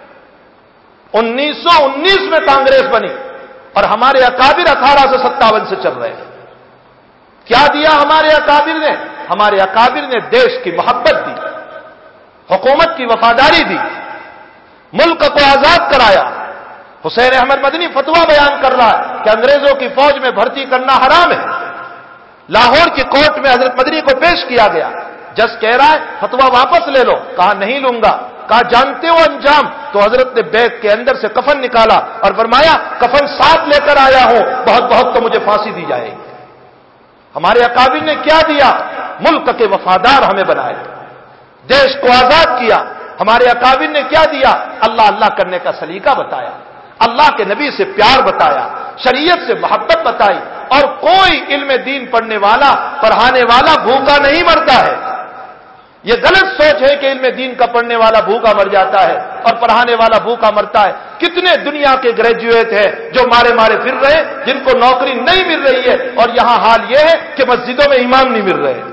1919 میں کانگریس بنی، اور ہمارے اکابر 1857 سے چل رہے ہیں۔ کیا دیا ہمارے اکابر نے؟ ہمارے اکابر نے دیش کی محبت دی، حکومت کی وفاداری دی، ملک کو آزاد کرایا۔ حسین احمد مدنی فتویٰ بیان کر رہا ہے کہ انگریزوں کی فوج میں بھرتی کرنا حرام ہے۔ لاہور کی کورٹ میں حضرت مدنی کو پیش کیا گیا، جج کہہ رہا ہے فتویٰ واپس لے لو، کہا نہیں لوں گا۔ کہا جانتے ہو انجام؟ تو حضرت نے بیگ کے اندر سے کفن نکالا اور فرمایا کفن ساتھ لے کر آیا ہوں، بہت بہت تو مجھے پھانسی دی جائے گی۔ ہمارے اکابر نے کیا دیا؟ ملک کے وفادار ہمیں بنائے، دیش کو آزاد کیا۔ ہمارے اکابر نے کیا دیا؟ اللہ اللہ کرنے کا سلیقہ بتایا، اللہ کے نبی سے پیار بتایا، شریعت سے محبت بتائی، اور کوئی علم دین پڑھنے والا پڑھانے والا بھوکا نہیں مرتا ہے۔ یہ غلط سوچ ہے کہ علم دین کا پڑھنے والا بھوکا مر جاتا ہے اور پڑھانے والا بھوکا مرتا ہے۔ کتنے دنیا کے گریجویٹ ہیں جو مارے جن کو نوکری نہیں مل رہی ہے، اور یہاں حال یہ ہے کہ مسجدوں میں امام نہیں مل رہے،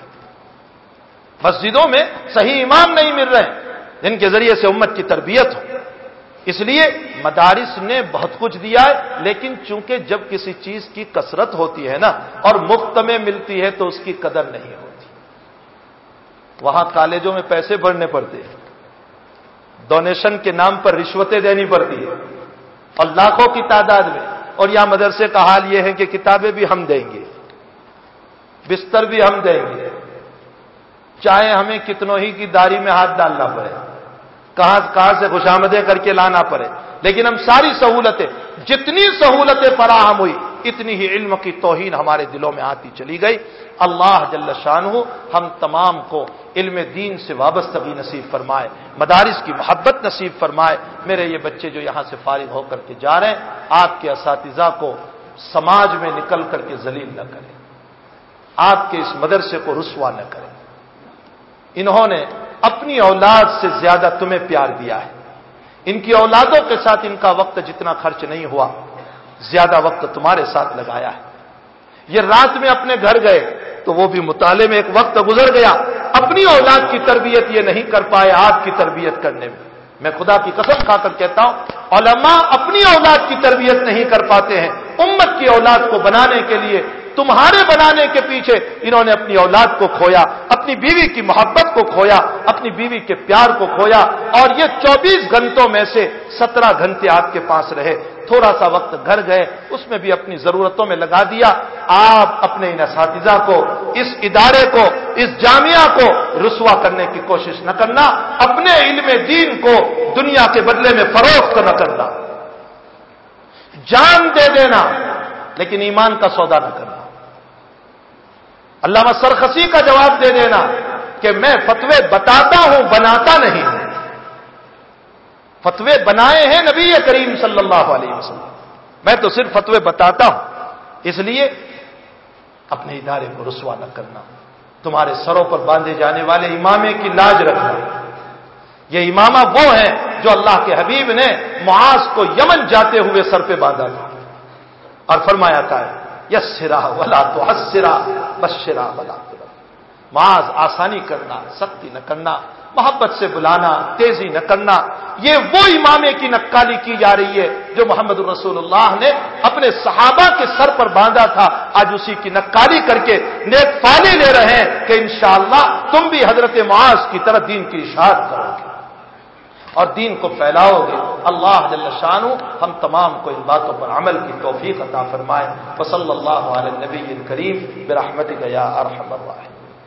مسجدوں میں صحیح امام نہیں مل رہے جن کے ذریعے سے امت کی تربیت ہو۔ اس لیے مدارس نے بہت کچھ دیا ہے، لیکن چونکہ جب کسی چیز کی کثرت ہوتی ہے نا اور مفت میں ملتی ہے تو اس کی قدر نہیں ہوتی۔ وہاں کالجوں میں پیسے بھرنے پڑتے ہیں، ڈونیشن کے نام پر رشوتیں دینی پڑتی ہے اور لاکھوں کی تعداد میں، اور یہاں مدرسے کا حال یہ ہے کہ کتابیں بھی ہم دیں گے، بستر بھی ہم دیں گے، چاہے ہمیں کتنوں ہی کی داڑھی میں ہاتھ ڈالنا پڑے، کہاں سے خوشامدیں کر کے لانا پڑے، لیکن ہم ساری سہولتیں، جتنی سہولتیں فراہم ہوئی اتنی ہی علم کی توہین ہمارے دلوں میں آتی چلی گئی۔ اللہ جل شانہ ہم تمام کو علم دین سے وابستگی نصیب فرمائے، مدارس کی محبت نصیب فرمائے۔ میرے یہ بچے جو یہاں سے فارغ ہو کر کے جا رہے ہیں، آپ کے اساتذہ کو سماج میں نکل کر کے ذلیل نہ کریں، آپ کے اس مدرسے کو رسوا نہ کریں۔ انہوں نے اپنی اولاد سے زیادہ تمہیں پیار دیا ہے، ان کی اولادوں کے ساتھ ان کا وقت جتنا خرچ نہیں ہوا، زیادہ وقت تمہارے ساتھ لگایا ہے۔ یہ رات میں اپنے گھر گئے تو وہ بھی مطالعے میں ایک وقت گزر گیا، اپنی اولاد کی تربیت یہ نہیں کر پائے آپ کی تربیت کرنے میں۔ میں خدا کی قسم کھا کر کہتا ہوں، علماء اپنی اولاد کی تربیت نہیں کر پاتے ہیں، امت کی اولاد کو بنانے کے لیے، تمہارے بنانے کے پیچھے انہوں نے اپنی اولاد کو کھویا، اپنی بیوی کی محبت کو کھویا، اپنی بیوی کے پیار کو کھویا، اور یہ 24 گھنٹوں میں سے 17 گھنٹے آپ کے پاس رہے، تھوڑا سا وقت گھر گئے، اس میں بھی اپنی ضرورتوں میں لگا دیا۔ آپ اپنے ان اساتذہ کو، اس ادارے کو، اس جامعہ کو رسوا کرنے کی کوشش نہ کرنا، اپنے علم دین کو دنیا کے بدلے میں فروخت نہ کرنا، جان دے دینا لیکن ایمان کا سودا نہ کرنا۔ علامہ سرخسی کا جواب دے دینا کہ میں فتوے بتاتا ہوں، بناتا نہیں ہوں۔ فتوے بنائے ہیں نبی کریم صلی اللہ علیہ وسلم، میں تو صرف فتوے بتاتا ہوں۔ اس لیے اپنے ادارے کو رسوا نہ کرنا، تمہارے سروں پر باندھے جانے والے امامے کی لاج رکھنا۔ یہ امامہ وہ ہے جو اللہ کے حبیب نے معاذ کو یمن جاتے ہوئے سر پہ باندھا تھا اور فرمایا تھا یسرا ولا تحسرا بشرا ولا تنفرا، معاذ آسانی کرنا، سختی نہ کرنا، محبت سے بلانا، تیزی نہ کرنا۔ یہ وہ امامے کی نقالی کی جا رہی ہے جو محمد رسول اللہ نے اپنے صحابہ کے سر پر باندھا تھا، آج اسی کی نقالی کر کے نیک فالی لے رہے ہیں کہ انشاءاللہ تم بھی حضرت معاذ کی طرح دین کی اشاعت کرو گے۔ اور دین کو پھیلاؤ گے، اللہ جل شانہ ہم تمام کو ان باتوں پر عمل کی توفیق عطا فرمائے۔ وصلی اللہ علی النبی الکریم برحمتک یا ارحم الراحمین۔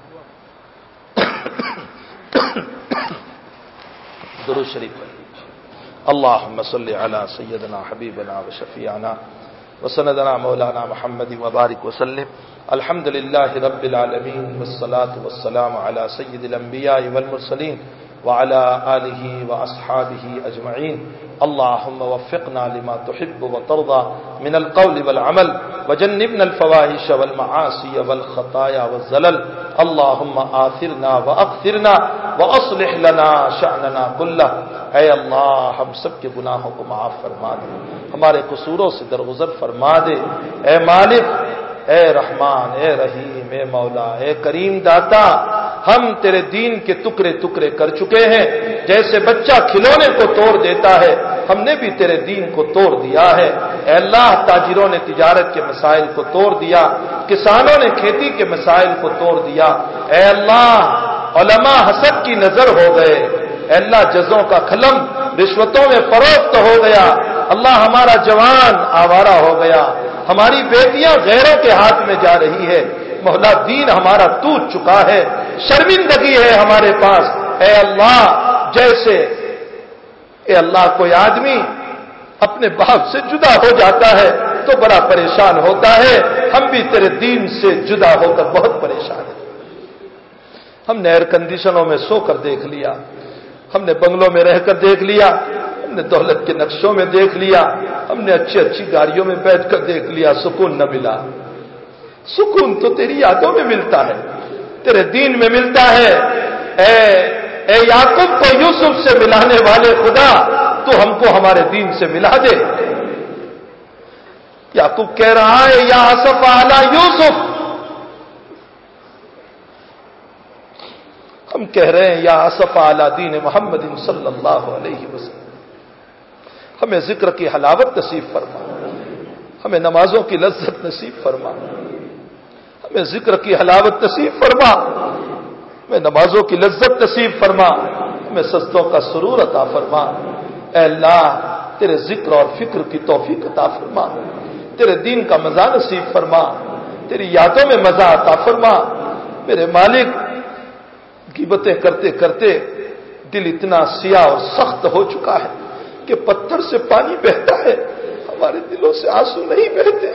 درود شریف پڑھیے۔ اللهم صل على سيدنا حبيبنا وشفيعنا وسندنا مولانا محمد وبارك وسلم۔ الحمد لله رب العالمين والصلاة والسلام على سيد الأنبياء والمرسلين وعلى آله وأصحابه أجمعين۔ اللهم وفقنا لما تحب وترضى من القول والعمل وجنبنا الفواحش والمعاصي والخطايا والزلل۔ اللهم آثرنا وأغفرنا وأصلح لنا شأننا كله۔ اے اللہ ہم سب کے گناہوں کو معاف فرما دے، ہمارے قصوروں سے درگزر فرما دے۔ اے مالک، اے رحمان، اے رحیم، اے مولا، اے کریم داتا، ہم تیرے دین کے ٹکڑے ٹکڑے کر چکے ہیں، جیسے بچہ کھلونے کو توڑ دیتا ہے ہم نے بھی تیرے دین کو توڑ دیا ہے۔ اے اللہ، تاجروں نے تجارت کے مسائل کو توڑ دیا، کسانوں نے کھیتی کے مسائل کو توڑ دیا۔ اے اللہ، علماء حسد کی نظر ہو گئے۔ اے اللہ، جزوں کا قلم رشوتوں میں فروخت ہو گیا۔ اللہ، ہمارا جوان آوارہ ہو گیا، ہماری بیٹیاں غیروں کے ہاتھ میں جا رہی ہے۔ مولا، دین ہمارا ٹوٹ چکا ہے، شرمندگی ہے ہمارے پاس۔ اے اللہ، جیسے اے اللہ کوئی آدمی اپنے باپ سے جدا ہو جاتا ہے تو بڑا پریشان ہوتا ہے، ہم بھی تیرے دین سے جدا ہو کر بہت پریشان ہیں۔ ہم نے ایئر کنڈیشنوں میں سو کر دیکھ لیا، ہم نے بنگلوں میں رہ کر دیکھ لیا، ہم نے دولت کے نقشوں میں دیکھ لیا، ہم نے اچھی اچھی گاڑیوں میں بیٹھ کر دیکھ لیا، سکون نہ ملا۔ سکون تو تیری یادوں میں ملتا ہے، تیرے دین میں ملتا ہے۔ اے یعقوب کو یوسف سے ملانے والے خدا، تو ہم کو ہمارے دین سے ملا دے۔ یعقوب کہہ رہا ہے یا اسف علی یوسف، ہم کہہ رہے ہیں یا اسف علی دین محمد صلی اللہ علیہ وسلم۔ ہمیں ذکر کی حلاوت نصیب فرما، ہمیں نمازوں کی لذت نصیب فرما، ہمیں ذکر کی حلاوت نصیب فرما، ہمیں نمازوں کی لذت نصیب فرما، ہمیں سجدوں کا سرور عطا فرما۔ اے اللہ، تیرے ذکر اور فکر کی توفیق عطا فرما، تیرے دین کا مزہ نصیب فرما، تیری یادوں میں مزہ عطا فرما۔ میرے مالک، غیبتیں کرتے کرتے دل اتنا سیاہ اور سخت ہو چکا ہے کہ پتھر سے پانی بہتا ہے، ہمارے دلوں سے آنسو نہیں بہتے۔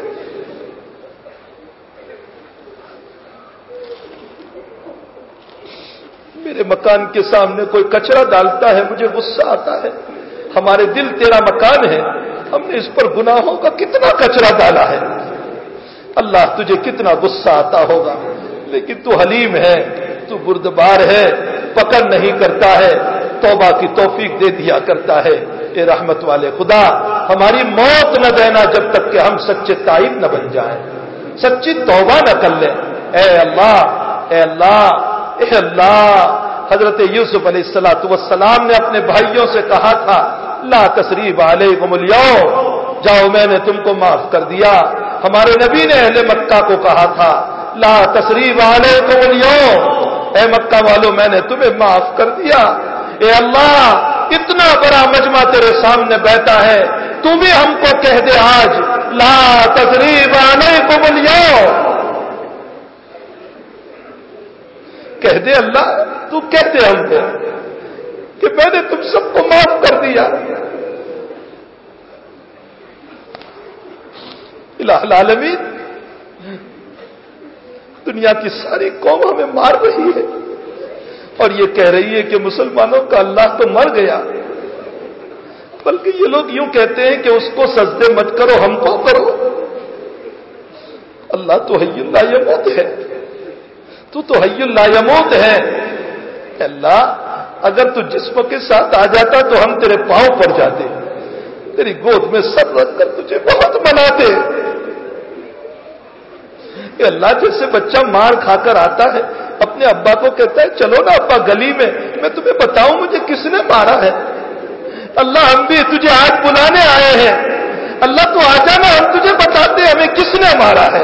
میرے مکان کے سامنے کوئی کچرا ڈالتا ہے، مجھے غصہ آتا ہے۔ ہمارے دل تیرا مکان ہے، ہم نے اس پر گناہوں کا کتنا کچرا ڈالا ہے، اللہ تجھے کتنا غصہ آتا ہوگا، لیکن تو حلیم ہے، تو بردبار ہے، پکڑ نہیں کرتا ہے، توبہ کی توفیق دے دیا کرتا ہے۔ اے رحمت والے خدا، ہماری موت نہ دینا جب تک کہ ہم سچے تائب نہ بن جائیں، سچی توبہ نہ کر لیں۔ اے اللہ، اے اللہ، اے اللہ، حضرت یوسف علیہ السلام نے اپنے بھائیوں سے کہا تھا لا تثریب علیکم اليوم، جاؤ میں نے تم کو معاف کر دیا۔ ہمارے نبی نے اہل مکہ کو کہا تھا لا تثریب علیکم اليوم، اے مکہ والوں میں نے تمہیں معاف کر دیا۔ اے اللہ، اتنا بڑا مجمع تیرے سامنے بیٹھا ہے، تو بھی ہم کو کہہ دے آج لا تثریب علیکم اليوم، کہہ دے اللہ، تو کہہ دے ہم کو کہ میں نے تم سب کو معاف کر دیا۔ الہ العالمین، دنیا کی ساری قوم ہمیں مار رہی ہے اور یہ کہہ رہی ہے کہ مسلمانوں کا اللہ تو مر گیا، بلکہ یہ لوگ یوں کہتے ہیں کہ اس کو سجدے مت کرو، ہم کو کرو۔ اللہ تو حی لا یموت ہے، تو حی لا یموت ہے۔ اللہ، اگر تو جسم کے ساتھ آ جاتا تو ہم تیرے پاؤں پڑ جاتے، تیری گود میں سر رکھ کر تجھے بہت مناتے۔ کہ اللہ، جیسے بچہ مار کھا کر آتا ہے اپنے ابا کو کہتا ہے چلو نا ابا گلی میں تمہیں بتاؤں مجھے کس نے مارا ہے۔ اللہ، ہم بھی تجھے آج بلانے آئے ہیں، اللہ تو آ جانا، ہم تجھے بتاتے ہمیں کس نے مارا ہے۔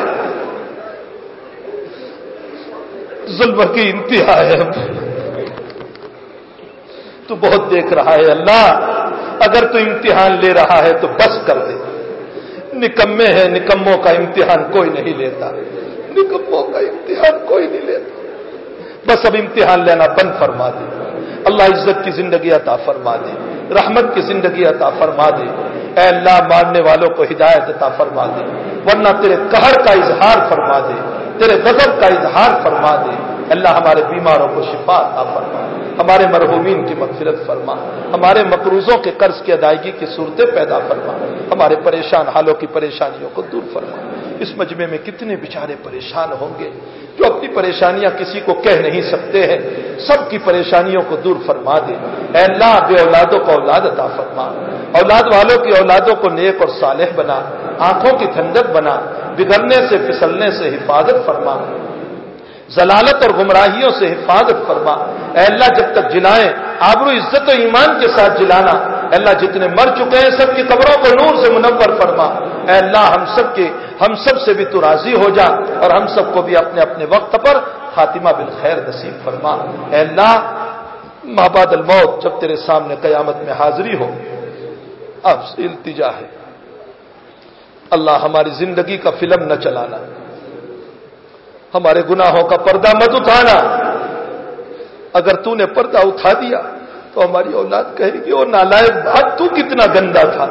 ظلم کی انتہا ہے، تو بہت دیکھ رہا ہے اللہ، اگر تو امتحان لے رہا ہے تو بس کر دے۔ نکمے ہیں، نکموں کا امتحان کوئی نہیں لیتا، نکموں کا امتحان کوئی نہیں لیتا، بس اب امتحان لینا بند فرما دے۔ اللہ عزت کی زندگی عطا فرما دے، رحمت کی زندگی عطا فرما دے۔ اے اللہ ماننے والوں کو ہدایت عطا فرما دے، ورنہ تیرے قہر کا اظہار فرما دے، تیرے غضب کا اظہار فرما دے۔ اللہ ہمارے بیماروں کو شفا عطا فرما، ہمارے مرحومین کی مغفرت فرما، ہمارے مقروضوں کے قرض کی ادائیگی کی صورتیں پیدا فرما، ہمارے پریشان حالوں کی پریشانیوں کو دور فرما۔ اس مجمع میں کتنے بیچارے پریشان ہوں گے جو اپنی پریشانیاں کسی کو کہہ نہیں سکتے ہیں، سب کی پریشانیوں کو دور فرما دے۔ اے اللہ بے اولادوں کو اولاد عطا فرما، اولاد والوں کی اولادوں کو نیک اور صالح بنا، آنکھوں کی ٹھنڈک بنا، بگڑنے سے پھسلنے سے حفاظت فرما، ضلالت اور گمراہیوں سے حفاظت فرما۔ اے اللہ جب تک جلائیں آبرو عزت و ایمان کے ساتھ جلانا۔ اے اللہ جتنے مر چکے ہیں سب کی قبروں کو نور سے منور فرما۔ اے اللہ ہم سب سے بھی تو راضی ہو جا، اور ہم سب کو بھی اپنے اپنے وقت پر خاتمہ بالخیر نصیب فرما۔ اے اللہ ما بعد الموت جب تیرے سامنے قیامت میں حاضری ہو، اب سے التجا ہے اللہ ہماری زندگی کا فلم نہ چلانا، ہمارے گناہوں کا پردہ مت اٹھانا۔ اگر تو نے پردہ اٹھا دیا تو ہماری اولاد کہے گی او نالائق بات تو کتنا گندا تھا،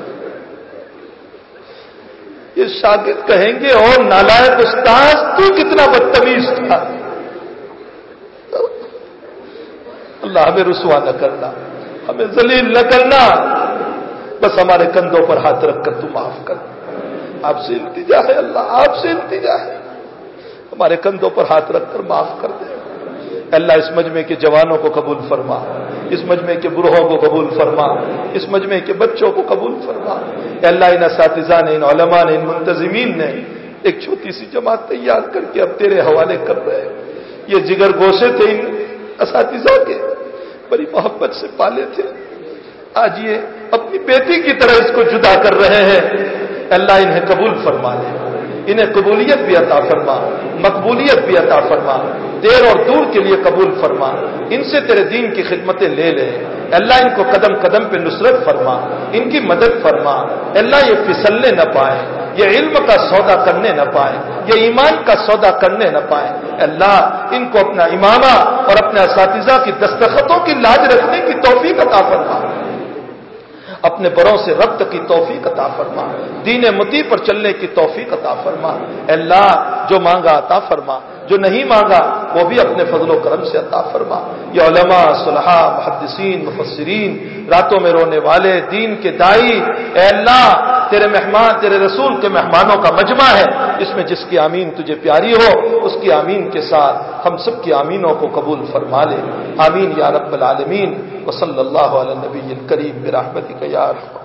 یہ شاگرد کہیں گے او نالائق استاذ تو کتنا بدتمیز تھا۔ اللہ ہمیں رسوا نہ کرنا، ہمیں ذلیل نہ کرنا، بس ہمارے کندھوں پر ہاتھ رکھ کر تو معاف کر۔ آپ سے التجا ہے اللہ، آپ سے التجا ہے، ہمارے کندھوں پر ہاتھ رکھ کر معاف کر دے۔ اللہ اس مجمع کے جوانوں کو قبول فرما، اس مجمع کے بوڑھوں کو قبول فرما، اس مجمع کے بچوں کو قبول فرما۔ اے اللہ ان اساتذہ نے، ان علماء نے، ان منتظمین نے ایک چھوٹی سی جماعت تیار کر کے اب تیرے حوالے کر رہے ہیں۔ یہ جگر گوشے تھے ان اساتذہ کے، بڑی محبت سے پالے تھے، آج یہ اپنی بیٹی کی طرح اس کو جدا کر رہے ہیں۔ اللہ انہیں قبول فرما لے، انہیں قبولیت بھی عطا فرما، مقبولیت بھی عطا فرما، دیر اور دور کے لیے قبول فرما، ان سے تیرے دین کی خدمتیں لے لے۔ اللہ ان کو قدم قدم پہ نصرت فرما، ان کی مدد فرما۔ اللہ یہ پھسلنے نہ پائے، یہ علم کا سودا کرنے نہ پائے، یہ ایمان کا سودا کرنے نہ پائے۔ اللہ ان کو اپنا امامہ اور اپنے اساتذہ کی دستخطوں کی لاج رکھنے کی توفیق عطا فرما، اپنے بڑوں سے ربط کی توفیق عطا فرما، دین مطیع پر چلنے کی توفیق عطا فرما۔ اے اللہ جو مانگا عطا فرما، جو نہیں مانگا وہ بھی اپنے فضل و کرم سے عطا فرما۔ یہ علماء، صلحاء، محدثین، مفسرین، راتوں میں رونے والے، دین کے دائی، اے اللہ تیرے مہمان، تیرے رسول کے مہمانوں کا مجمع ہے، اس میں جس کی آمین تجھے پیاری ہو اس کی آمین کے ساتھ ہم سب کی آمینوں کو قبول فرما لے۔ آمین یا رب العالمین۔ وصلی اللہ علی النبی الکریم برحمتک یا ارحم